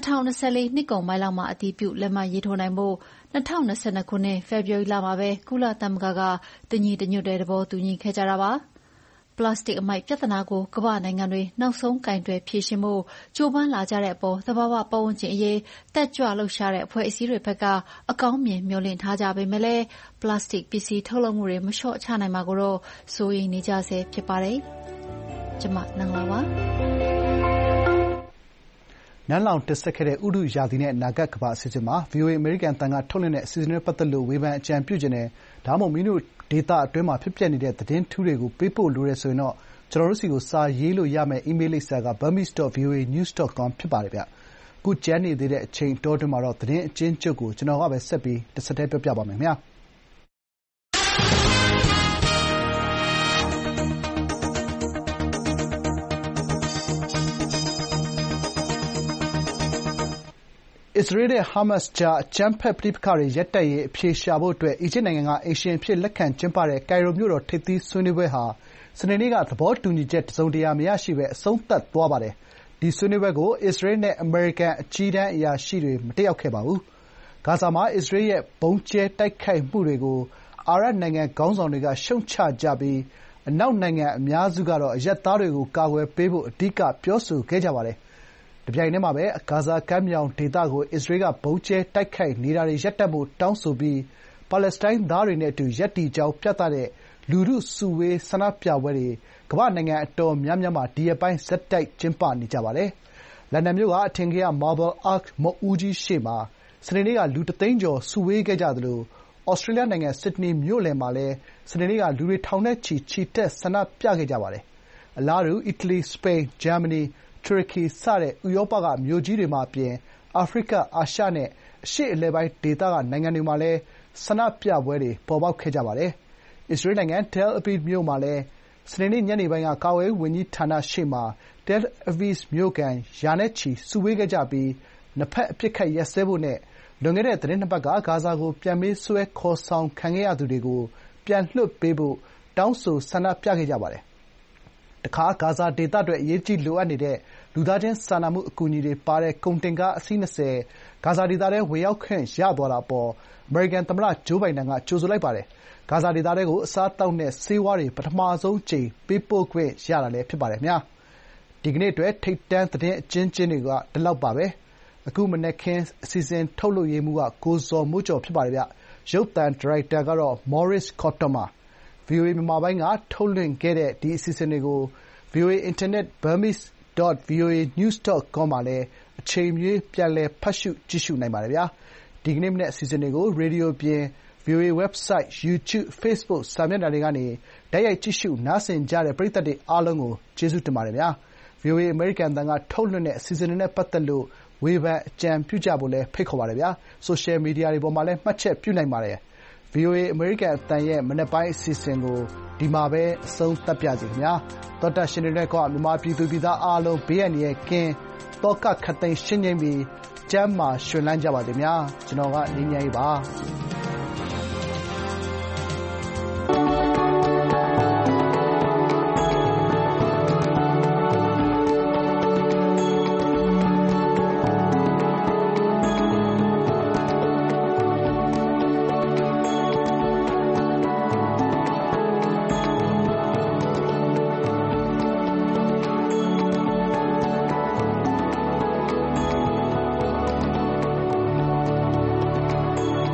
2024နှစ်ကုန်ပိုင်းလောက်မှာအတည်ပြုလက်မှတ်ရေးထိုးနိုင်ဖို့2022ခုနှစ်ဖေဖော်ဝါရီလမှာပဲကုလသမဂ္ဂကတညီတညွတ်တဲ့သဘောတူညီခဲ့ကြတာပါပလတ်စတစ်အမှိုက်ပြဿနာကိုကမ္ဘာနိုင်ငံတွေနောက်ဆုံးကင်တွယ်ဖြေရှင်းဖို့ကြိုးပမ်းလာကြတဲ့အပေါ်သဘာဝပတ်ဝန်းကျင်အရေးတက်ကြွလှုပ်ရှားတဲ့အဖွဲ့အစည်းတွေဘက်ကအကောင်းမြင်မျှော်လင့်ထားကြပေမဲ့လည်းပလတ်စတစ်ပစ္စည်းထုတ်လုပ်မှုတွေမလျှော့ချနိုင်မှာကိုတော့စိုးရိမ်နေကြဆဲဖြစ်ပါတယ်။ကျွန်မနန်းလာပါနန်းလောင်တက်ဆက်ခဲ့တဲ့ဥတုရာသီနဲ့အနာဂတ်ကမ္ဘာအစီအစဉ်မှာ VOA အမေရိကန်အသံကထုတ်လွှင့်တဲ့အစီအစဉ်နဲ့ပတ်သက်လို့ဝေဖန်အကြံပြုချင်တယ်။ဒါမှမဟုတ်မင်းတို့ဒေသအတွင်းမှာဖြစ်ပျက်နေတဲ့သတင်းထူးတွေကိုပေးပို့လိုတယ်ဆိုရင်တော့ကျွန်တော်တို့ဆီကိုစာရေးလို့ရမယ့်အီးမေးလ်လိပ်စာက burmese.voanews.com ဖြစ်ပါတယ်ဗျ။အခုကျန်နေသေးတဲ့အချိန်အတောအတွင်းမှာတော့သတင်းအကျဉ်းချုပ်ကိုကျွန်တော်ကပဲဆက်ပြီးတဆက်တည်းပြောပြပါမယ်ခင်ဗျာ။အစ္စရေးနဲ့ဟာမတ်စ်ကြားအကြမ်းဖက်ပဋိပက္ခတွေရပ်တန့်ရေးအဖြေရှာဖို့အတွက်အီဂျစ်နိုင်ငံကအိမ်ရှင်အဖြစ်လက်ခံကျင်းပတဲ့ကိုင်ရိုမြို့တော်ထိပ်သီးဆွေးနွေးပွဲဟာစနေနေ့ကသဘောတူညီချက်တစုံတရာမရရှိဘဲအဆုံးသတ်သွားပါတယ်။ဒီဆွေးနွေးပွဲကိုအစ္စရေးနဲ့အမေရိကန်အကြီးတန်းအရာရှိတွေမတက်ရောက်ခဲ့ပါဘူး။ဂါဇာမှာအစ္စရေးရဲ့ဗုံးကြဲတိုက်ခိုက်မှုတွေကိုအာရပ်နိုင်ငံခေါင်းဆောင်တွေကရှုတ်ချကြပြီးအနောက်နိုင်ငံအများစုကတော့အရပ်သားတွေကိုကာကွယ်ပေးဖို့အဓိကပြောဆိုခဲ့ကြပါတယ်။တပြိုင်တည်းမှာပဲဂါဇာကမ်းမြောင်ဒေသကိုအစ္စရေးကဗုံးကြဲတိုက်ခိုက်နေတာတွေရပ်တန့်ဖို့တောင်းဆိုပြီးပါလက်စတိုင်းသားတွေနဲ့အတူရပ်တည်ကြောင်းပြသတဲ့လူထုစုဝေးဆန္ဒပြပွဲတွေကမ္ဘာ့နိုင်ငံအတော်များများမှာဒီရက်ပိုင်းဆက်တိုက်ကျင်းပနေကြပါတယ်။လန်ဒန်မြို့ကအထင်ကရ Marble Arch မုဒ်ဦးကြီးရှေ့မှာစနေနေ့ကလူ1သိန်းကျော်စုဝေးခဲ့ကြသလိုဩစတြေးလျနိုင်ငံဆစ်ဒနီမြို့လယ်မှာလည်းစနေနေ့ကလူတွေထောင်နဲ့ချီချီတက်ဆန္ဒပြခဲ့ကြပါတယ်။အလားတူအီတလီ၊စပိန်၊ဂျာမနီ၊တူရကီစတဲ့ဥရောပကမြို့ကြီးတွေမှာအပြင်အာဖရိက၊အာရှနဲ့အရှေ့အလယ်ပိုင်းဒေသကနိုင်ငံတွေမှာလည်းဆန္ဒပြပွဲတွေပေါ်ပေါက်ခဲ့ကြပါတယ်။အစ္စရေးနိုင်ငံ Tel Aviv မြို့မှာလည်းစနေနေ့ညနေပိုင်းကကာကွယ်ရေးဝန်ကြီးဌာနရှေ့မှာ Tel Aviv မြို့ခံရာနဲ့ချီစုဝေးခဲ့ကြပြီးနှစ်ဘက်အပစ်အခတ်ရပ်စဲဖို့နဲ့လွန်ခဲ့တဲ့သီတင်းနှစ်ပတ်ကဂါဇာကိုပြန်ပေးဆွဲခေါ်ဆောင်ခံခဲ့ရသူတွေကိုပြန်လွှတ်ပေးဖို့တောင်းဆိုဆန္ဒပြခဲ့ကြပါတယ်။တခါဂါဇာဒေသအတွက်အရေးတကြီးလိုအပ်နေတဲ့လူသားချင်းစာနာမှုအကူအညီတွေပါတဲ့ကုန်တင်ကားအစီး20ဂါဇာဒေသထဲဝင်ရောက်ခွင့်ရသွားတာအပေါ်အမေရိကန်သမ္မတဂျိုးဘိုင်ဒန်ကကြိုဆိုလိုက်ပါတယ်။ဂါဇာဒေသထဲကိုအစားအသောက်နဲ့ဆေးဝါးတွေပထမဆုံးအကြိမ်ပေးပို့ခွင့်ရတာလည်းဖြစ်ပါတယ်။ဒီကနေ့အတွက်ထိပ်တန်းသတင်းအကျဉ်းတွေကဒီလောက်ပါပဲ။အခုမနက်ခင်းအစီအစဉ်ထုတ်လုပ်ရေးမှူးကကိုဇော်မိုးကျော်ဖြစ်ပါတယ်ဗျ။ရုပ်သံဒါရိုက်တာကတော့ Maurice Cotton ပါ။ VOA မြန်မာပိုင်းကထုတ်လွှင့်ခဲ့တဲ့ဒီအစီအစဉ်တွေကို VOA အင်တာနက် burmese.voanews.com မှာလည်းအချိန်မရွေးပြန်လည်ဖတ်ရှုကြည့်ရှုနိုင်ပါတယ်ဗျာ။ဒီကနေ့မနက်အစီအစဉ်တွေကိုရေဒီယိုအပြင် VOA website, YouTube, Facebook စာမျက်နှာတွေကနေတိုက်ရိုက်ကြည့်ရှုနားဆင်ကြတဲ့ပရိသတ်တွေအားလုံးကိုကျေးဇူးတင်ပါတယ်ဗျာ။ VOA အမေရိကန်အသံကထုတ်လွှင့်တဲ့အစီအစဉ်တွေနဲ့ပတ်သက်လို့ဝေဖန်အကြံပြုကြဖို့လည်းဖိတ်ခေါ်ပါတယ်ဗျာ။ ဆိုရှယ်မီဒီယာတွေပေါ်မှာလည်းမှတ်ချက်ပြုနိုင်ပါတယ်။ VOA အမေရိကန်အသံရဲ့မနက်ပိုင်းအစီအစဉ်ကိုဒီမှာပဲအဆုံးသတ်ပါရစေခင်ဗျာ။သောတရှင်တွေနဲ့မြန်မာပြည်သူပြည်သားအားလုံးဘေးအန္တရာယ်ကင်းသောကခပ်သိမ်းရှင်းငြိမ်းပြီးကျန်းမာရွှင်လန်းကြပါစေဗျာ။ကျွန်တော်ကငြိမ်းချမ်းရေးပါ။